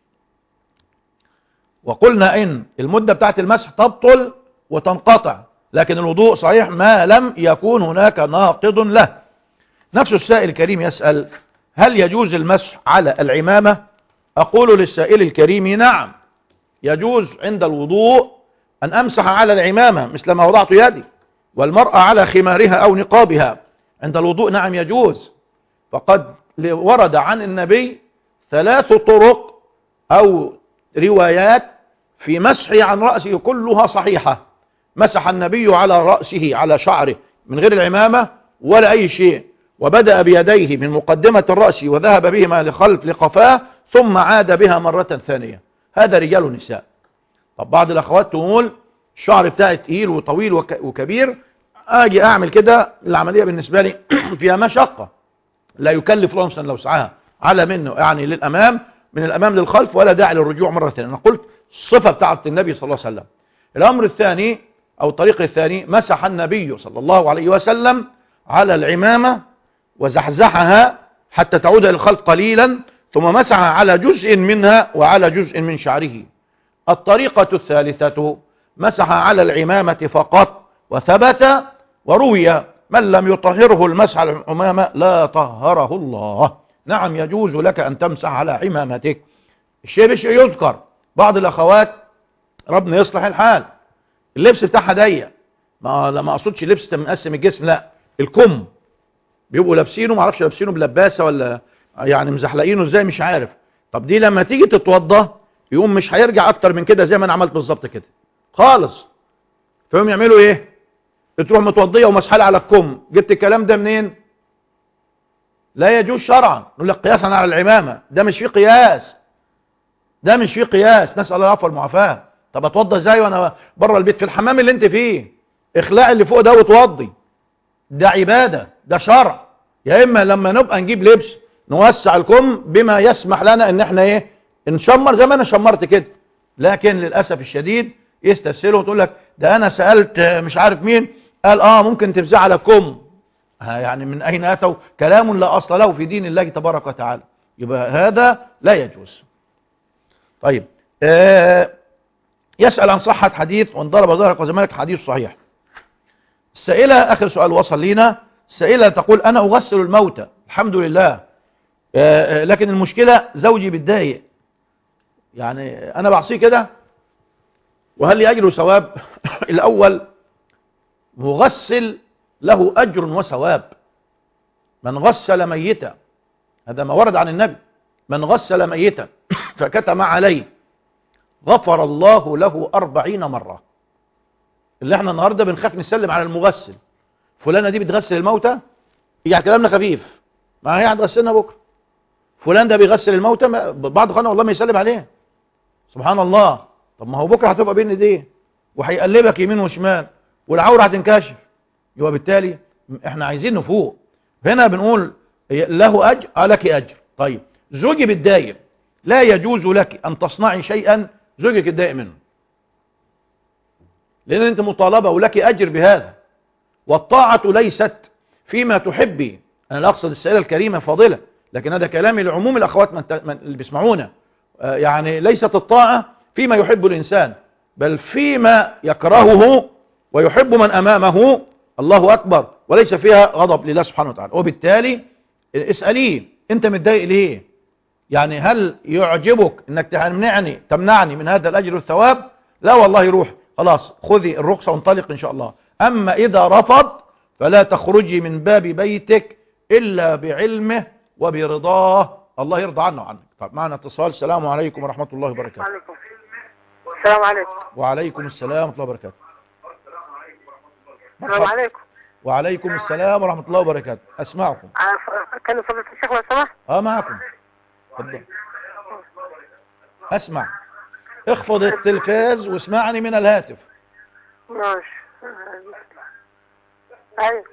S4: وقلنا إن المدة بتاعت المسح تبطل وتنقطع، لكن الوضوء صحيح ما لم يكون هناك ناقض له. نفس السائل الكريم يسأل: هل يجوز المسح على العمامة؟ أقول للسائل الكريم: نعم، يجوز عند الوضوء أن أمسح على العمامة مثل ما وضعت يدي، والمرأة على خمارها أو نقابها عند الوضوء نعم يجوز. فقد ورد عن النبي 3 طرق أو روايات في مسحه عن رأسه كلها صحيحة. مسح النبي على رأسه على شعره من غير العمامة ولا أي شيء، وبدأ بيديه من مقدمة الرأس وذهب بهما لخلف لقفاه ثم عاد بها مرة ثانية. هذا رجال ونساء. طب بعض الأخوات تقول الشعر بتاعي تقيل وطويل وكبير، أجي أعمل كده، العملية بالنسبة لي فيها مشقة، لا يكلف رمسا لو سعاها على منه، يعني للأمام من الأمام للخلف ولا داعي للرجوع مرة ثانية. أنا قلت الصفة بتاعت النبي صلى الله عليه وسلم. الأمر الثاني أو الطريق الثاني: مسح النبي صلى الله عليه وسلم على العمامة وزحزحها حتى تعود إلى الخلف قليلا ثم مسح على جزء منها وعلى جزء من شعره. الطريقة الثالثة: مسح على العمامة فقط وثبت وروي من لم يطهره المسح على العمامة لا طهره الله. نعم يجوز لك أن تمسح على عمامتك. الشيء بشيء يذكر. بعض الأخوات ربنا يصلح الحال اللبس بتاعها ضيق، ما أقصدش لبس مقسم الجسم، لا، الكم بيبقوا لابسينه، معرفش لابسينه بلباسة ولا يعني مزحلقينه ازاي مش عارف. طب دي لما تيجي تتوضى يقوم مش هيرجع اكتر من كده زي ما انا عملت بالظبط كده خالص. فهم يعملوا ايه؟ تروح متوضيه ومسحله على الكم. جبت الكلام ده منين؟ لا يجوز شرعا. نقول لك قياسا على العمامه، ده مش فيه قياس، ده مش فيه قياس، نسال الله العفو والمعافاه. طب اتوضى ازاي وانا بره البيت في الحمام اللي انت فيه؟ اخلع اللي فوق ده وتوضي، ده عباده، ده شرع. يا اما لما نبقى نجيب لبس نوسع الكم بما يسمح لنا ان احنا ايه نشمر زي ما انا شمرت كده. لكن للاسف الشديد يستسهلوا وتقول لك ده انا سالت مش عارف مين قال ممكن تفزع على الكم. يعني من اين اتوا؟ كلام لا اصل له في دين الله تبارك وتعالى. يبقى هذا لا يجوز. طيب يسأل عن صحة حديث وان ضرب ظهرك وزمانك حديث صحيح. السائلة اخر سؤال وصل لينا، السائلة تقول انا اغسل الموتى الحمد لله، لكن المشكلة زوجي بيتضايق، يعني انا بعصيه كده وهل لي اجر وثواب؟ الاول مغسل له اجر وثواب. من غسل ميتا، هذا ما ورد عن النبي، من غسل ميتا فكتم عليه غفر الله له 40 مرة. اللي احنا النهاردة بنخاف نسلم على المغسل، فلانة دي بتغسل الموتى، يعني كلامنا خفيف، ما هي هتغسلنا بكرة. فلان ده بيغسل الموتى، بعض اخوانا والله ما يسلم عليه، سبحان الله. طب ما هو بكرة هتبقى بين ايديه وهيقلبك يمين وشمال والعورة هتنكشف. يبقى بالتالي احنا عايزين نفوق. هنا بنقول له اجر، لك اجر. طيب زوجي بتضايق، لا يجوز لك ان تصنعي شيئا زوجك يتضايق منه، لان انت مطالبة ولك اجر بهذا. والطاعة ليست فيما تحبي. انا لا اقصد السائلة الكريمة فاضلة، لكن هذا كلامي لعموم الاخوات اللي بيسمعونا. يعني ليست الطاعة فيما يحب الانسان، بل فيما يكرهه ويحب من امامه. الله اكبر. وليس فيها غضب لله سبحانه وتعالى. وبالتالي اسأليه انت متضايق ليه؟ يعني هل يعجبك انك تمنعني من هذا الاجر والثواب؟ لا والله روح خلاص خذي الرخصة وانطلق ان شاء الله. اما اذا رفض فلا تخرجي من باب بيتك الا بعلمه وبرضاه، الله يرضى عنه وعنك. طب معنا اتصال. السلام عليكم ورحمة الله وبركاته.
S6: السلام عليكم.
S4: وعليكم السلام ورحمة الله وبركاته.
S6: السلام عليكم.
S4: وعليكم السلام ورحمة الله وبركاته. اسمعكم.
S6: كان فضيلة الشيخ لو سمحت.
S4: معكم. اتفضل. اسمع. اخفض التلفاز واسمعني من الهاتف.
S6: ماشي. ايوه.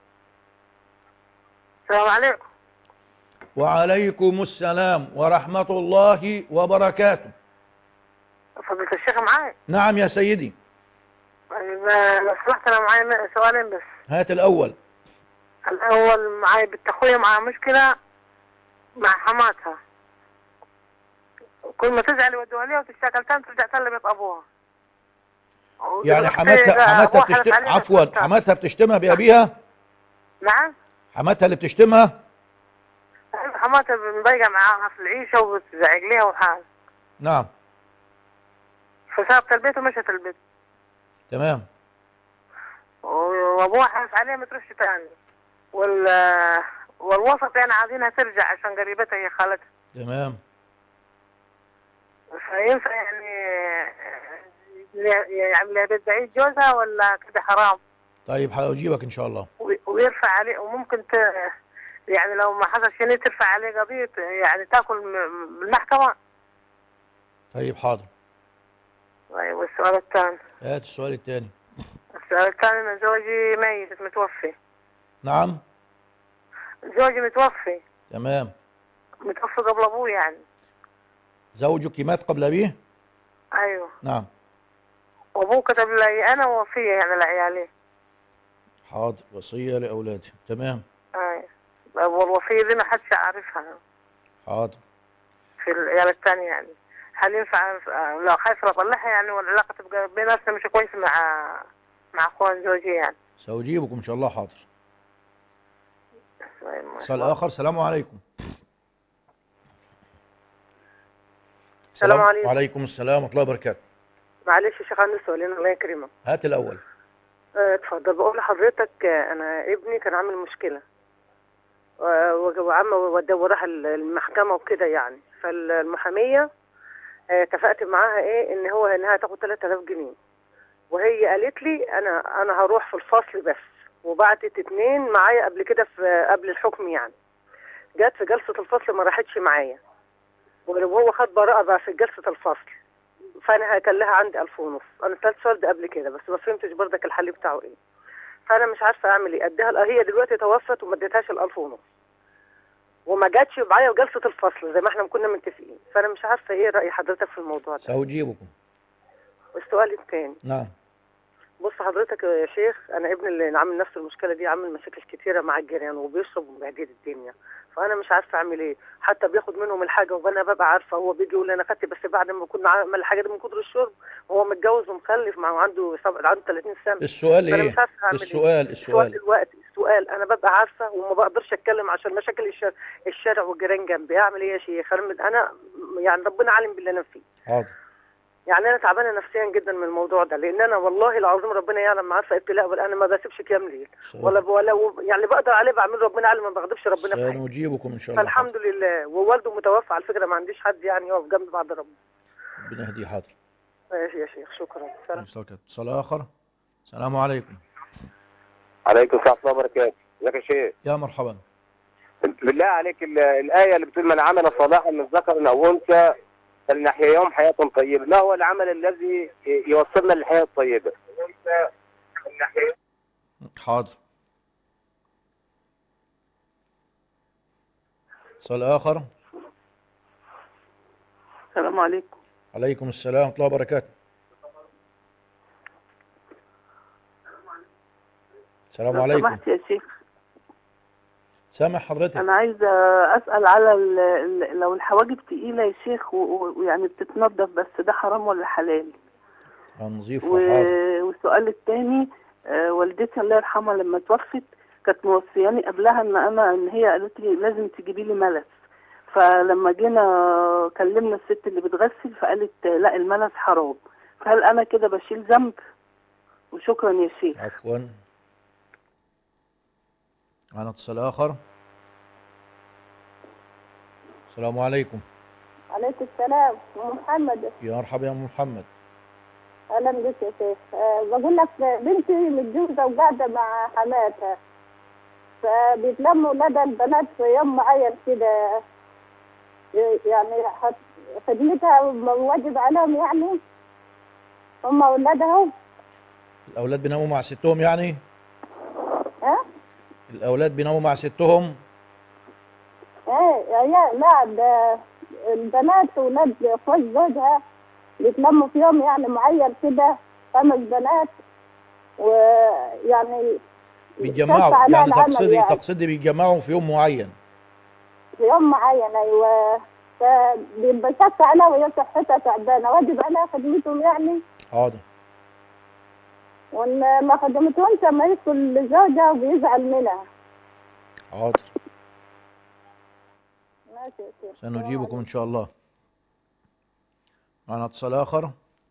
S6: السلام عليكم.
S4: وعليكم السلام ورحمة الله وبركاته.
S6: فضيلة الشيخ معايا؟
S4: نعم يا سيدي.
S6: لو سمحت انا معايا سؤالين بس.
S4: هات الأول.
S6: الأول معايا بنت أخويا معاها مشكلة مع حماتها، كل ما تزعل يودوها ليها وتشتغل تاني ترجع تلبس أبوها.
S4: يعني حماتها بتشتم، عفوا، حماتها بتشتمها بأبيها؟
S6: نعم.
S4: حماتها اللي بتشتمها؟
S6: حماتها مضايقة معاها في العيشة وبتزعق ليها وحال.
S4: نعم.
S6: فسابت البيت ومشت البيت.
S4: تمام.
S6: وابوها حاس عليها ما تروحش تاني. والوسط يعني عايزينها ترجع عشان قريبتها هي خالتها.
S4: تمام.
S6: فينفع يعني بتعيد جوزها ولا كده حرام؟
S4: طيب هجيبك ان شاء الله.
S6: ويرفع عليه، وممكن يعني لو ما حصل شيء ترفع عليه قضية يعني تاكل بالمحكمة.
S4: طيب حاضر.
S6: طيب والسؤال الثاني؟
S4: هات السؤال الثاني.
S6: السؤال الثاني، أنا زوجي ميت متوفي.
S4: نعم.
S6: زوجي متوفي.
S4: تمام.
S6: متوفي قبل أبوه يعني.
S4: زوجك مات قبل أبيه؟
S6: أيوه.
S4: نعم.
S6: وأبوه كتب لي أنا وصية يعني لعيالي.
S4: حاضر، وصية لأولادي. تمام.
S6: أيوه. والوصية دي ما حدش عارفها.
S4: حاضر.
S6: في العيال الثانية يعني. هل ينفع لو خايف أطلعها يعني، والعلاقة تبقى بيناتنا مش كويسة مع أخوان زوجي يعني؟
S4: سأجيبكم إن شاء الله. حاضر. سؤال آخر. السلام عليكم.
S12: السلام عليكم.
S4: وعليكم السلام ورحمة الله وبركاته.
S12: معلش يا شيخ عندي سؤالين الله يكرمك.
S4: هات الأول.
S12: اتفضل. بقول لحضرتك أنا ابني كان عامل مشكلة وعم وراح المحكمة وكده يعني، فالمحامية اتفقت معاها انها تاخد 3000 جنيه، وهي قالت لي انا هروح في الفصل بس، وبعتت 2 معايا قبل كده قبل الحكم يعني. جت في جلسة الفصل ما راحتش معايا، وهو خد براءة بقى في جلسة الفصل، فانا كان لها عندي 1500. انا سألت السؤال ده قبل كده بس ما فهمتش برضك الحل بتاعه ايه، فانا مش عارفه اعمل ايه. اديها، هي دلوقتي توفت وما اديتهاش 1500 وما جاتش معايا في جلسة الفصل زي ما احنا كنا متفقين، فانا مش عارفه ايه رأي حضرتك في الموضوع ده.
S4: سأجيبكم.
S12: والسؤال الثاني.
S4: نعم.
S12: بص حضرتك يا شيخ، انا ابني اللي عامل نفس المشكله دي، عامل مشاكل كتيره مع الجيران وبيشرب ومبهدل الدنيا، فانا مش عارفه اعمل ايه. حتى بياخد منهم الحاجه وانا ببقى عارفه، هو بيجي يقول لي انا خدت، بس بعد ما كنا عمل الحاجه دي من كتر الشرب، وهو متجوز ومخلف عنده 30 سنه.
S4: السؤال ايه؟
S12: مش عارفه اعمل
S4: السؤال
S12: دلوقتي السؤال انا ببقى عارفه وما بقدرش اتكلم عشان مشاكل الشارع والجيران جنبي. اعمل ايه يا شيخ؟ انا يعني ربنا عالم باللي انا فيه.
S4: حاضر.
S12: يعني انا تعبانه نفسيا جدا من الموضوع ده، لان انا والله العظيم ربنا يعلم عارفه ابتلاء، ولا انا ما بسيبش كام ليل ولا يعني بقدر عليه بعمل، ربنا عالم ما بغضبش ربنا في حاجه.
S4: سنجيبكم ان شاء الله.
S12: فالحمد لله. ووالده متوفى على فكره، ما عنديش حد يعني يقف جنبي بعد ربنا.
S4: ربنا يهديه. حاضر.
S12: ماشي يا شيخ، شكرا. سلام.
S4: اتصال اخر. السلام عليكم.
S13: عليكم السلام ورحمه الله وبركاته. ازيك يا شيخ؟
S4: يا مرحبا.
S13: بالله عليك الايه اللي بتقول من عمل صالحا من ذكر او انثى فلنحييهم حياة طيبة، ما هو العمل الذي يوصلنا للحياة الطيبة؟
S4: حاضر. سؤال آخر.
S12: السلام عليكم.
S4: عليكم السلام ورحمة الله وبركاته. السلام عليكم.
S14: سمحت يا شيخ.
S4: سامع حضرتك.
S14: أنا عايزة أسأل على لو الحواجب تقيلة يا شيخ ويعني بتتنضف، بس ده حرام ولا حلال؟
S4: هنظيفها.
S14: والسؤال الثاني، والدتي الله يرحمها لما توفت كانت موصياني قبلها ان هي قالت لي لازم تجيبي لي ملس، فلما جينا كلمنا الست اللي بتغسل فقالت لا الملس حرام، فهل أنا كده بشيل ذنب؟ وشكرا يا شيخ.
S4: عفوا. معنا اتصال آخر. السلام عليكم.
S15: عليكم السلام. محمد.
S4: يا مرحبا يا محمد.
S15: اهلا بك يا شيخ. بقول لك بنتي متجوزه وقاعده مع حماتها، فبيتلموا ولاد البنات في يوم معين كده، يعني خدمتها واجب عليهم يعني هم أولادهم؟
S4: الأولاد بيناموا مع ستهم يعني؟
S15: ها؟
S4: الأولاد بيناموا مع ستهم؟
S15: ايه لا، ده البنات ولاد اخوات زوجها بيتلموا في يوم يعني معين كده 5 بنات، ويعني
S4: بيتجمعوا يعني تقصدي بيتجمعوا في يوم معين؟
S15: في يوم معين ايوه، فبيبقى شك عليها وهي صحتها تعبانه، واجب عليها خدمتهم يعني.
S4: حاضر.
S15: وان ما خدمتهمش ما يدخل زوجها وبيزعل منها.
S4: حاضر.
S15: ماشي يا شيخ.
S4: سنجيبكم إن شاء الله. معنا اتصال آخر.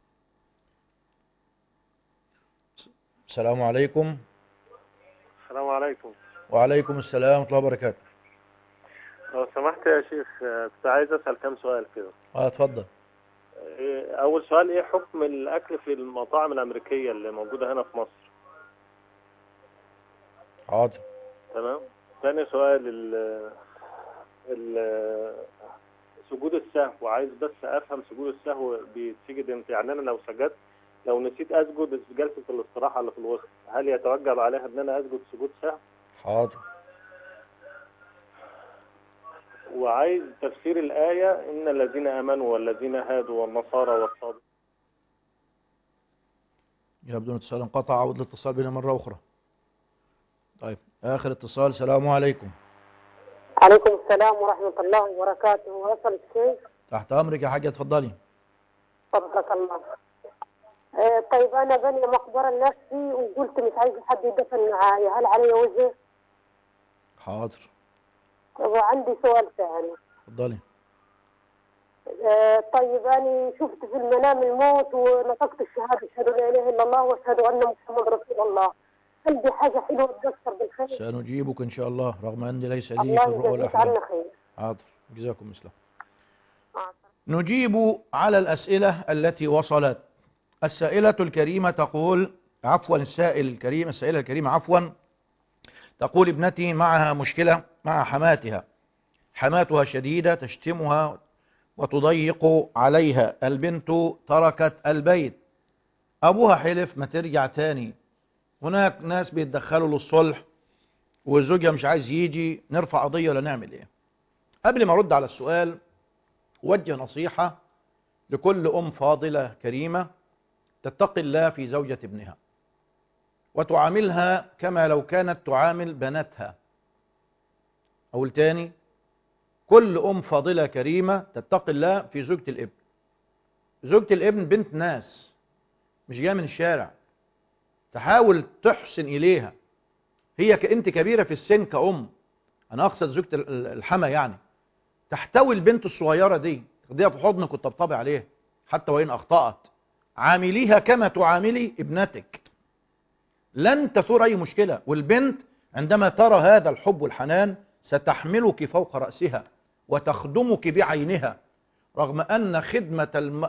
S4: السلام عليكم.
S16: السلام عليكم.
S4: وعليكم السلام ورحمة الله وبركاته.
S16: لو سمحت يا شيخ كنت عايز أسأل كام سؤال كده.
S4: اتفضل.
S16: أول سؤال، إيه حكم الأكل في المطاعم الأمريكية اللي موجودة هنا في مصر؟
S4: حاضر.
S16: تمام. ثاني سؤال، سجود السهو، عايز بس أفهم سجود السهو بيتسجد إمتى؟ يعني أنا لو سجدت، لو نسيت أسجد جلسة الاستراحة اللي في الوسط، هل يتوجب عليها إن أنا أسجد سجود سهو؟
S4: حاضر.
S16: وعايز تفسير الآية إن الذين آمنوا والذين هادوا والنصارى والصابئين.
S4: يبدو أن الاتصال انقطع، عود الاتصال بنا مرة أخرى. طيب آخر اتصال. السلام عليكم.
S17: عليكم السلام ورحمة الله وبركاته. وصل الشيخ؟
S4: تحت أمرك يا حاجة، اتفضلي.
S17: تبارك الله. طيب أنا بني مقبرة لنفسي وقلت مش عايزة حد يدفن معايا، هل علي وجه؟
S4: حاضر.
S17: وعندي سؤال ثاني.
S4: اتفضلي.
S17: طيب أنا شفت في المنام الموت ونطقت الشهادة أشهد أن لا إله إلا الله وأشهد أن محمد رسول الله، هل دي حاجة حلوة تبشر بالخير؟
S4: سنجيبك إن شاء الله رغم أني ليس لي
S17: الله
S4: في الرؤى
S17: يجزيك
S4: الأحلام.
S17: عنا خير.
S4: حاضر، جزاكم مثله. نجيب على الأسئلة التي وصلت. السائلة الكريمة تقول السائلة الكريمة عفوا تقول: ابنتي معها مشكلة مع حماتها شديدة تشتمها وتضيق عليها. البنت تركت البيت، أبوها حلف ما ترجع تاني، هناك ناس بيتدخلوا للصلح وزوجها مش عايز يجي، نرفع قضية ولا نعمل ايه؟ قبل ما ارد على السؤال وجه نصيحة لكل أم فاضلة كريمة تتقي الله في زوجة ابنها وتعاملها كما لو كانت تعامل بناتها. أقول تاني، كل أم فاضلة كريمة تتقي الله في زوجة الابن. زوجة الابن بنت ناس، مش جاية من الشارع، تحاول تحسن إليها. هي أنت كبيرة في السن كأم، أنا أقصد زوجة الحما، يعني تحتوي البنت الصغيرة دي، تاخديها في حضنك وتطبطبي عليها حتى وإن أخطأت. عامليها كما تعاملي ابنتك، لن تثور أي مشكلة. والبنت عندما ترى هذا الحب والحنان ستحملك فوق رأسها وتخدمك بعينها، رغم أن خدمة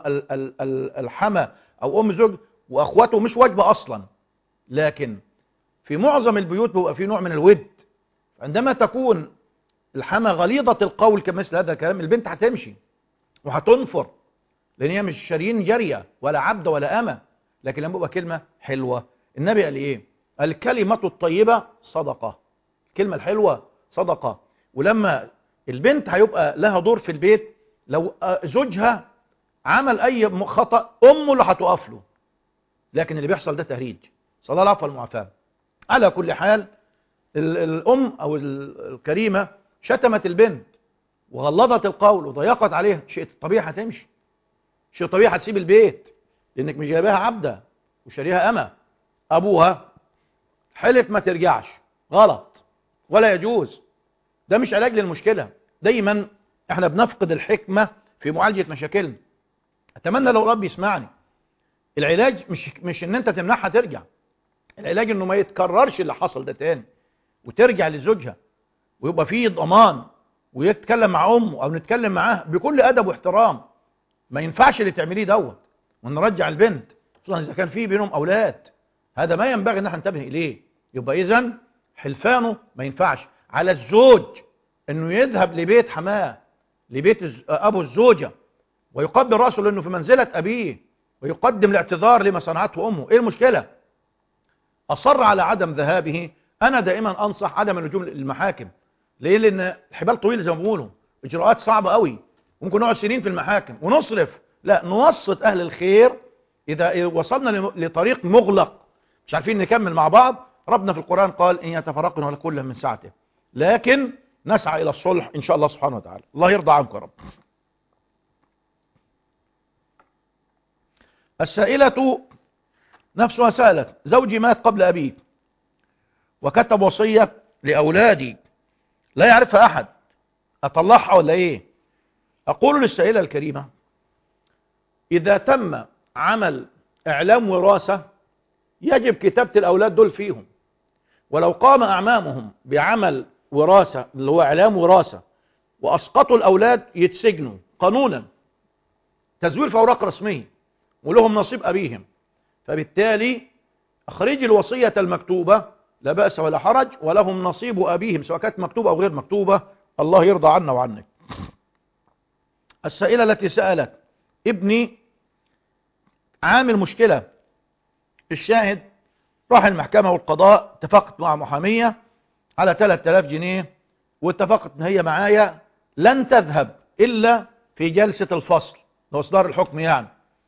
S4: الحما أو أم زوج وأخواته مش واجبة أصلا، لكن في معظم البيوت بيبقى في نوع من الود. عندما تكون الحما غليظة القول كمثل هذا الكلام، البنت هتمشي وهتنفر، لأن هي مش شاريين جارية ولا عبد ولا أمة. لكن لما يبقى كلمة حلوة، النبي قال إيه؟ الكلمة الطيبة صدقة، الكلمة الحلوة صدقة. ولما البنت هيبقى لها دور في البيت، لو زوجها عمل أي خطأ أمه اللي هتقف له، لكن اللي بيحصل ده تهريج. صلى الله عليه والمعافاة. على كل حال، الأم أو الكريمة شتمت البنت وغلظت القول وضيقت عليها، شيء طبيعي هتمشي، شيء طبيعي هتسيب البيت، لأنك مش جايباها عبدة وشاريها أمة. أبوها حلف ما ترجعش، غلط ولا يجوز، ده مش علاج للمشكلة. دايما احنا بنفقد الحكمة في معالجة مشاكلنا. أتمنى لو ربي يسمعني، العلاج مش ان انت تمنعها ترجع، العلاج انه ما يتكررش اللي حصل ده تاني، وترجع لزوجها ويبقى فيه ضمان، ويتكلم مع امه او نتكلم معاه بكل ادب واحترام. ما ينفعش اللي تعمليه دوت، ونرجع البنت خصوصا اذا كان فيه بينهم اولاد، هذا ما ينبغي ان احنا ننتبه اليه. يبقى اذا حلفانه ما ينفعش. على الزوج انه يذهب لبيت حماه لبيت أبو الزوجة ويقبل رأسه لأنه في منزلة أبيه ويقدم الاعتذار لما صنعته أمه، إيه المشكلة؟ أصر على عدم ذهابه. أنا دائما أنصح عدم اللجوء للمحاكم. ليه؟ لأن الحبال طويلة زي ما بيقولوا، إجراءات صعبة قوي، ممكن نقعد سنين في المحاكم ونصرف. لا، نوسط أهل الخير. إذا وصلنا لطريق مغلق مش عارفين نكمل مع بعض، ربنا في القرآن قال إن يتفرقن ولكل من سعته، لكن نسعى إلى الصلح إن شاء الله سبحانه وتعالى. الله يرضى عنكم يا رب. السائلة نفسها سألت: زوجي مات قبل أبيه وكتب وصية لأولادي لا يعرفها أحد، أطلعها ولا إيه؟ أقول للسائلة الكريمة: إذا تم عمل إعلام وراثة يجب كتابة الأولاد دول فيهم، ولو قام أعمامهم بعمل وراثة اللي هو إعلام وراثة وأسقطوا الأولاد يتسجنوا قانونا، تزوير في أوراق رسمية، ولهم نصيب أبيهم. فبالتالي أخرج الوصية المكتوبة لا بأس ولا حرج، ولهم نصيب أبيهم سواء كانت مكتوبة أو غير مكتوبة. الله يرضى عنا وعنك. السائلة التي سألت: ابني عامل مشكلة، الشاهد راح المحكمة والقضاء، اتفقت مع محامية على 3000 جنيه، واتفقت ان هي معايا لن تذهب إلا في جلسة الفصل لإصدار الحكم يعني،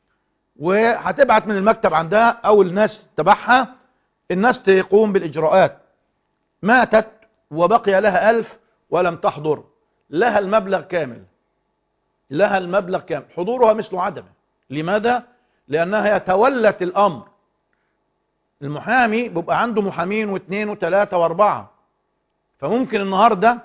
S4: وهتبعت من المكتب عندها أو الناس تبعها الناس تقوم بالإجراءات. ماتت وبقي لها 1000 ولم تحضر، لها المبلغ كامل، لها المبلغ كامل، حضورها مثل عدمه. لماذا؟ لأنها تولت الأمر. المحامي بيبقى عنده محامين واثنين وثلاثة واربعة، فممكن النهاردة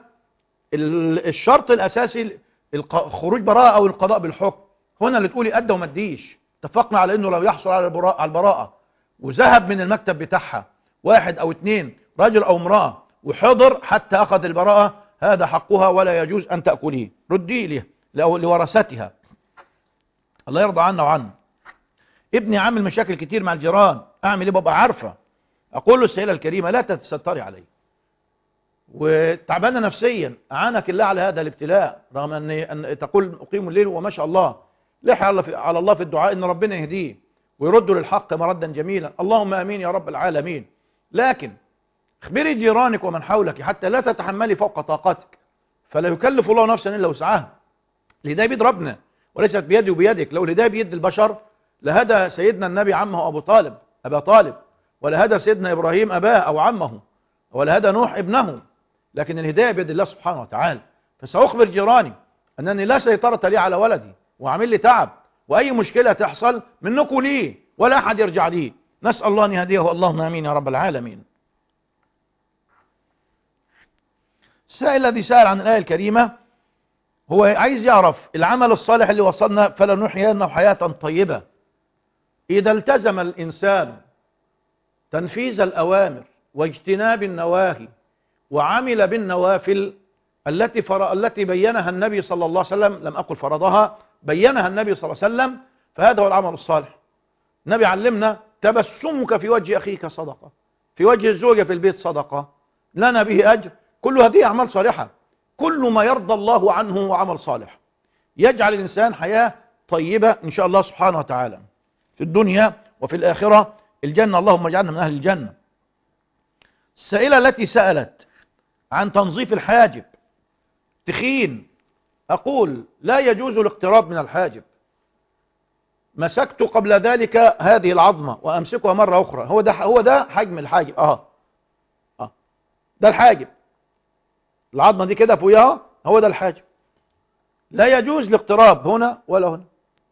S4: الشرط الأساسي خروج براءة أو القضاء بالحكم. هنا اللي تقولي أدى وما اديش. اتفقنا على أنه لو يحصل على البراءة وذهب من المكتب بتاعها واحد أو اثنين رجل أو امرأة وحضر حتى أخذ البراءة، هذا حقها ولا يجوز أن تأكليه، ردي له لورثتها. الله يرضى عنا وعنه. ابني عامل مشاكل كتير مع الجيران، أعمل إيه؟ ببقى عارفة. أقول له السيدة الكريمة لا تتستري عليه، وتعبانة نفسيا، أعانك الله على هذا الابتلاء، رغم أن تقول أقيم الليل وما شاء الله، لحي على الله في الدعاء إن ربنا يهديه ويرد للحق مردا جميلا، اللهم آمين يا رب العالمين. لكن اخبري جيرانك ومن حولك حتى لا تتحملي فوق طاقتك، فلا يكلف الله نفسا إلا وسعها. الهداية بيد ربنا وليست بيدي وبيدك. لو الهداية بيد البشر لهدى سيدنا النبي عمه أبا طالب، ولهدى سيدنا إبراهيم أباه أو عمه، ولهدى نوح ابنه، لكن الهداية بيد الله سبحانه وتعالى. فسأخبر جيراني أنني لا سيطرة لي على ولدي وعمل لي تعب، وأي مشكلة تحصل منكم لي ولا أحد يرجع لي. نسأل الله أن يهديه، اللهم آمين يا رب العالمين. السائل الذي سأل عن الآية الكريمة هو عايز يعرف العمل الصالح اللي وصلنا فلنحيينه حياة طيبة. إذا التزم الإنسان تنفيذ الأوامر واجتناب النواهي وعمل بالنوافل التي بينها النبي صلى الله عليه وسلم، لم أقل فرضها، بينها النبي صلى الله عليه وسلم، فهذا هو العمل الصالح. النبي علمنا: تبسمك في وجه أخيك صدقة، في وجه الزوجة في البيت صدقة، لنا به أجر. كل هذه أعمال صالحة، كل ما يرضى الله عنه وعمل صالح يجعل الإنسان حياة طيبة إن شاء الله سبحانه وتعالى في الدنيا وفي الآخرة، الجنة، اللهم اجعلنا من أهل الجنة. السائلة التي سألت عن تنظيف الحاجب، تخين، أقول لا يجوز الاقتراب من الحاجب. مسكت قبل ذلك هذه العظمة وأمسكها مرة أخرى، هو ده حجم الحاجب. ده الحاجب، العظمة دي كده فوقها، هو ده الحاجب. لا يجوز الاقتراب هنا ولا هنا.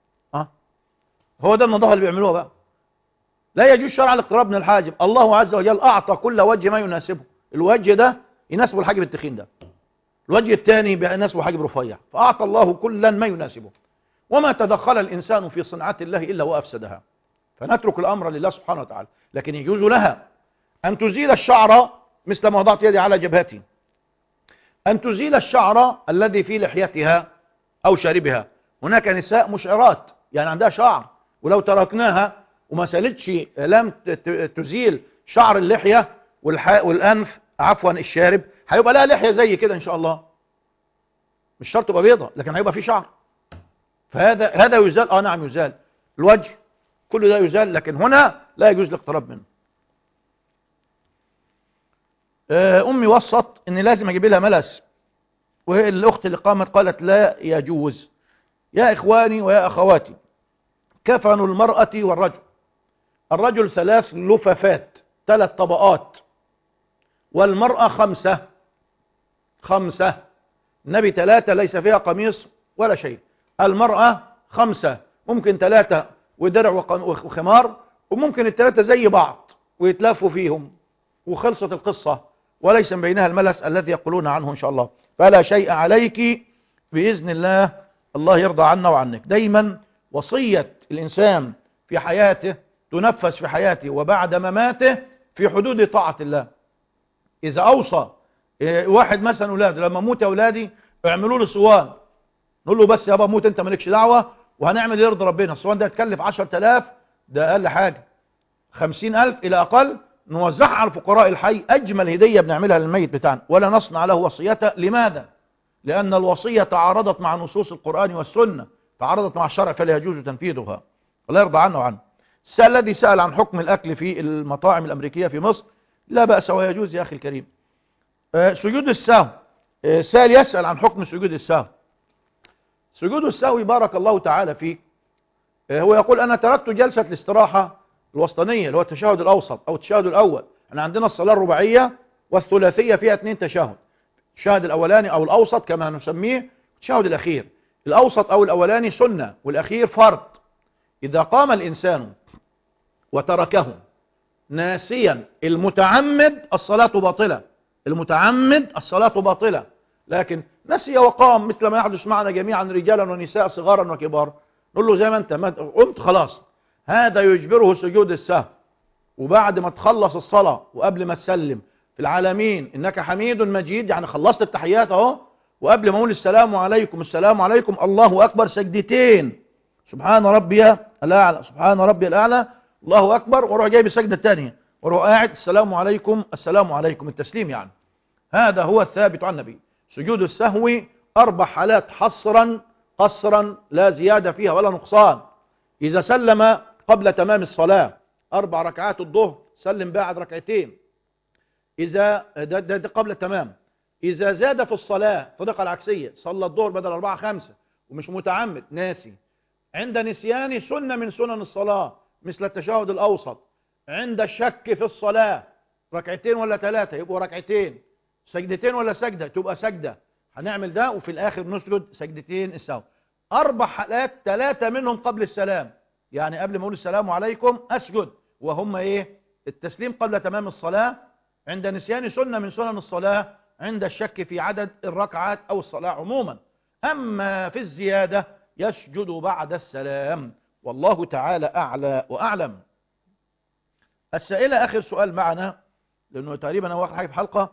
S4: هو ده النظافة اللي بيعملوها بقى. لا يجوز شرعا الاقتراب من الحاجب. الله عز وجل أعطى كل وجه ما يناسبه. الوجه ده يناسبه الحاجب التخين ده، الوجه الثاني يناسبه حاجب رفيع، فأعطى الله كلا ما يناسبه. وما تدخل الإنسان في صنعة الله إلا وأفسدها، فنترك الأمر لله سبحانه وتعالى. لكن يجوز لها أن تزيل الشعر مثل ما وضعت يدي على جبهتي، أن تزيل الشعر الذي في لحيتها أو شاربها. هناك نساء مشعرات يعني عندها شعر، ولو تركناها وما سالتش لم تزيل شعر اللحية والأنف، عفوا الشارب، هيبقى لها لحية زي كده إن شاء الله. مش شرط تبقى بيضة، لكن هيبقى فيه شعر. فهذا يزال. نعم يزال. الوجه كل ده يزال، لكن هنا لا يجوز الاقتراب منه. أمي وصت إن لازم أجيب لها ملس، وهي الأخت اللي قامت قالت لا يجوز. يا إخواني ويا أخواتي، كفن المرأة والرجل. الرجل 3 لفافات، 3 طبقات، والمرأة 5. النبي 3 ليس فيها قميص ولا شيء. المرأة 5، ممكن 3 ودرع وخمار، وممكن ال3 زي بعض ويتلافوا فيهم وخلصت القصة، وليس من بينها الملس الذي يقولون عنه إن شاء الله. فلا شيء عليك بإذن الله. الله يرضى عنا وعنك. دايما وصية الإنسان في حياته تنفذ في حياته وبعد مماته في حدود طاعة الله. إذا أوصى واحد مثلا أولاده، لما موت يا أولادي اعملوا له صوان، نقول له بس يابا موت أنت مالكش دعوة، وهنعمل يرضي ربنا. الصوان ده يتكلف 10,000، ده أقل حاجة. 50,000 إلى أقل، نوزعها على الفقراء الحي. أجمل هدية بنعملها للميت بتاعنا، ولا نصنع له وصيته. لماذا؟ لأن الوصية تعارضت مع نصوص القرآن والسنة، تعارضت مع الشرع، فلا يجوز تنفيذها. الله يرضى عنه وعنه. السائل الذي سأل عن حكم الأكل في المطاعم الأمريكية في مصر، لا بأس ويجوز يا أخي الكريم. سجود السهو، سائل يسأل عن حكم سجود السهو. سجود السهو بارك الله تعالى فيك، هو يقول أنا تركت جلسة الاستراحة الوسطانية اللي هو التشهد الأوسط أو التشهد الأول. احنا عندنا الصلاة الرباعية والثلاثية فيها 2 تشهد، التشهد الأولاني أو الأوسط كما نسميه، التشهد الأخير. الأوسط أو الأولاني سنة والأخير فرض. إذا قام الإنسان وتركه ناسيا المتعمد الصلاة باطلة، المتعمد الصلاة باطلة. لكن نسي وقام، مثل ما يحدث معنا جميعا رجالا ونساء صغارا وكبار، نقول له زي ما انت قمت خلاص، هذا يجبره سجود السهو. وبعد ما تخلص الصلاة وقبل ما تسلم في العالمين إنك حميد مجيد، يعني خلصت التحيات اهو، وقبل ما اقول السلام عليكم السلام عليكم الله أكبر، سجدتين سبحان ربي الأعلى سبحان ربي الأعلى الله أكبر، وروح جايب السجدة الثانية وروح قاعد السلام عليكم السلام عليكم، التسليم يعني. هذا هو الثابت عن النبي. سجود السهو 4 حالات حصرا قصرا، لا زيادة فيها ولا نقصان. إذا سلم قبل تمام الصلاة 4 ركعات الظهر، سلم بعد 2 إذا ده قبل التمام. إذا زاد في الصلاة طريقة العكسية، صلى الظهر بدل 4 5 ومش متعمد ناسي، عند نسيان سنة من سنن الصلاة مثل التشهد الأوسط، عند الشك في الصلاة 2 ولا 3 يبقوا 2، سجدتين ولا سجدة تبقى سجدة، هنعمل ده وفي الآخر نسجد سجدتين السهو. 4 حالات 3 منهم قبل السلام، يعني قبل ما اقول السلام عليكم أسجد، وهم إيه؟ التسليم قبل تمام الصلاة، عند نسيان سنة من سنن الصلاة، عند الشك في عدد الركعات أو الصلاة عموما. أما في الزيادة يسجد بعد السلام، والله تعالى أعلى وأعلم. السائلة آخر سؤال معنا، لأنه تقريبا هو آخر حاجة في حلقة.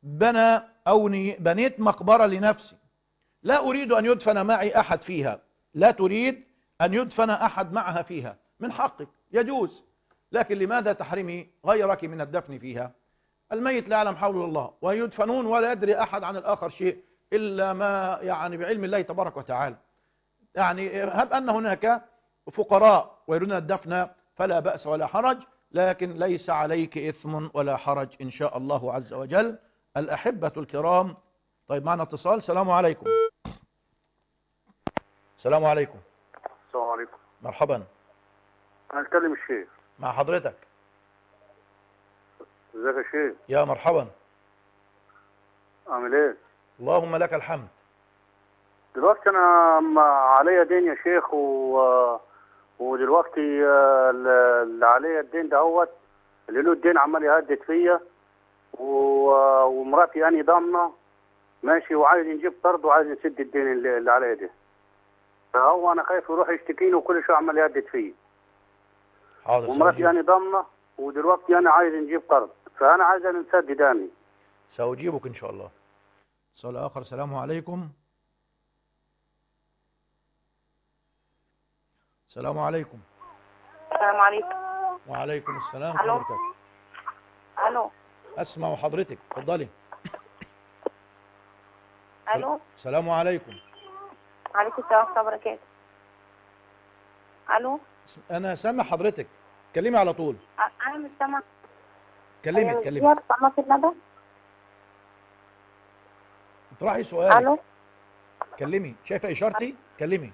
S4: بنيت مقبرة لنفسي، لا أريد أن يدفن معي أحد فيها، لا تريد أن يدفن أحد معها فيها، من حقك يجوز، لكن لماذا تحرمي غيرك من الدفن فيها؟ الميت لا يعلم حوله الله، ويدفنون ولا يدري أحد عن الآخر شيء إلا ما يعني بعلم الله تبارك وتعالى. يعني هب أن هناك فقراء ويريدون الدفن فلا بأس ولا حرج، لكن ليس عليك إثم ولا حرج إن شاء الله عز وجل. الأحبة الكرام، طيب معنا اتصال. السلام عليكم. السلام عليكم.
S8: السلام عليكم.
S4: مرحبا.
S8: أنا أتكلم الشيخ.
S4: مع حضرتك.
S8: ازيك يا شيخ؟
S4: يا مرحبا.
S8: عامل ايه؟
S4: اللهم لك الحمد.
S8: دلوقتي أنا عليا دين يا شيخ ودلوقتي اللي عليا الدين دهوت، اللي له الدين عمال يهدد فيا ومراتي أني ضامنة ماشي، وعايز نجيب طرد وعايز نسد الدين اللي عليا ده. فهو أنا خايف يروح يشتكيني وكل شوية عمال يهدد فيا.
S4: حاضر.
S8: ومراتي أني ضامنة ودلوقتي أنا عايز نجيب طرد، فأنا عايز أن نسدد أني.
S4: سأجيبك إن شاء الله. سؤال آخر. السلام عليكم. السلام عليكم.
S18: السلام عليكم.
S4: وعليكم السلام ورحمة الله وبركاته.
S18: الو.
S4: أسمع حضرتك، اتفضلي.
S18: الو.
S4: السلام عليكم.
S18: وعليكم السلام ورحمه الله وبركاته. الو.
S4: انا سامع حضرتك، كلمي على طول.
S18: انا مش سامعه.
S4: كلمي.
S18: قناه الندى.
S4: اطرحي سؤالك.
S18: الو.
S4: كلمي، شايفه اشارتي؟ كلمي.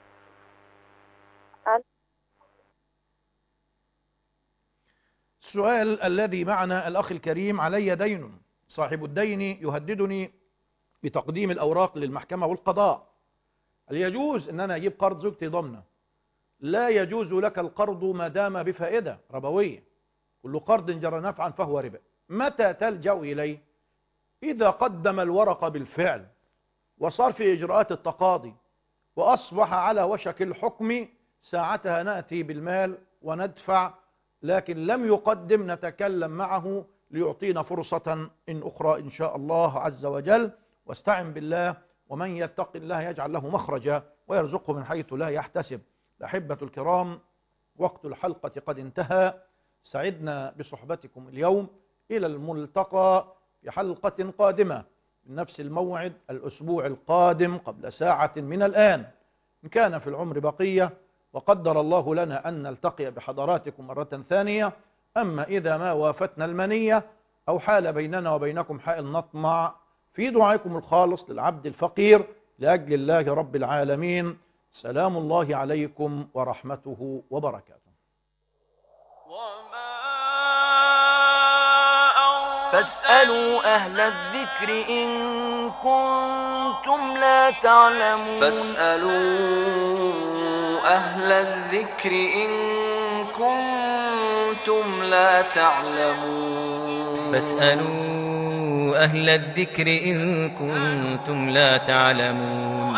S4: السؤال الذي معنا الأخ الكريم: علي دين، صاحب الدين يهددني بتقديم الأوراق للمحكمة والقضاء، هل يجوز أن أنا أجيب قرض زوجتي ضمنه؟ لا يجوز لك القرض ما دام بفائدة ربوية، كل قرض جرى نفعا فهو ربا. متى تلجأ إليه؟ إذا قدم الورق بالفعل وصار في إجراءات التقاضي وأصبح على وشك الحكم، ساعتها نأتي بالمال وندفع، لكن لم يقدم نتكلم معه ليعطينا فرصة إن أخرى إن شاء الله عز وجل. واستعن بالله، ومن يتق الله يجعل له مخرجا ويرزقه من حيث لا يحتسب. الأحبة الكرام، وقت الحلقة قد انتهى، سعدنا بصحبتكم اليوم، إلى الملتقى في حلقة قادمة من نفس الموعد الأسبوع القادم قبل ساعة من الآن، إن كان في العمر بقية وقدر الله لنا أن نلتقي بحضراتكم مرة ثانية. أما إذا ما وافتنا المنية أو حال بيننا وبينكم حائل، نطمع في دعائكم الخالص للعبد الفقير لأجل الله رب العالمين. سلام الله عليكم ورحمته وبركاته.
S1: فاسألوا أهل الذكر إن كنتم لا تعلمون.
S2: فاسألوا أهل الذكر إن كنتم لا تعلمون.
S3: فاسألوا أهل الذكر إن كنتم لا تعلمون.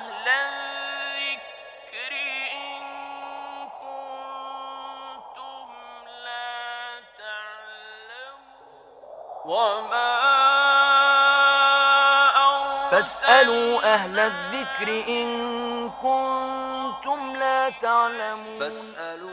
S1: فاسألوا أهل الذكر إن كنتم لا تعلمون.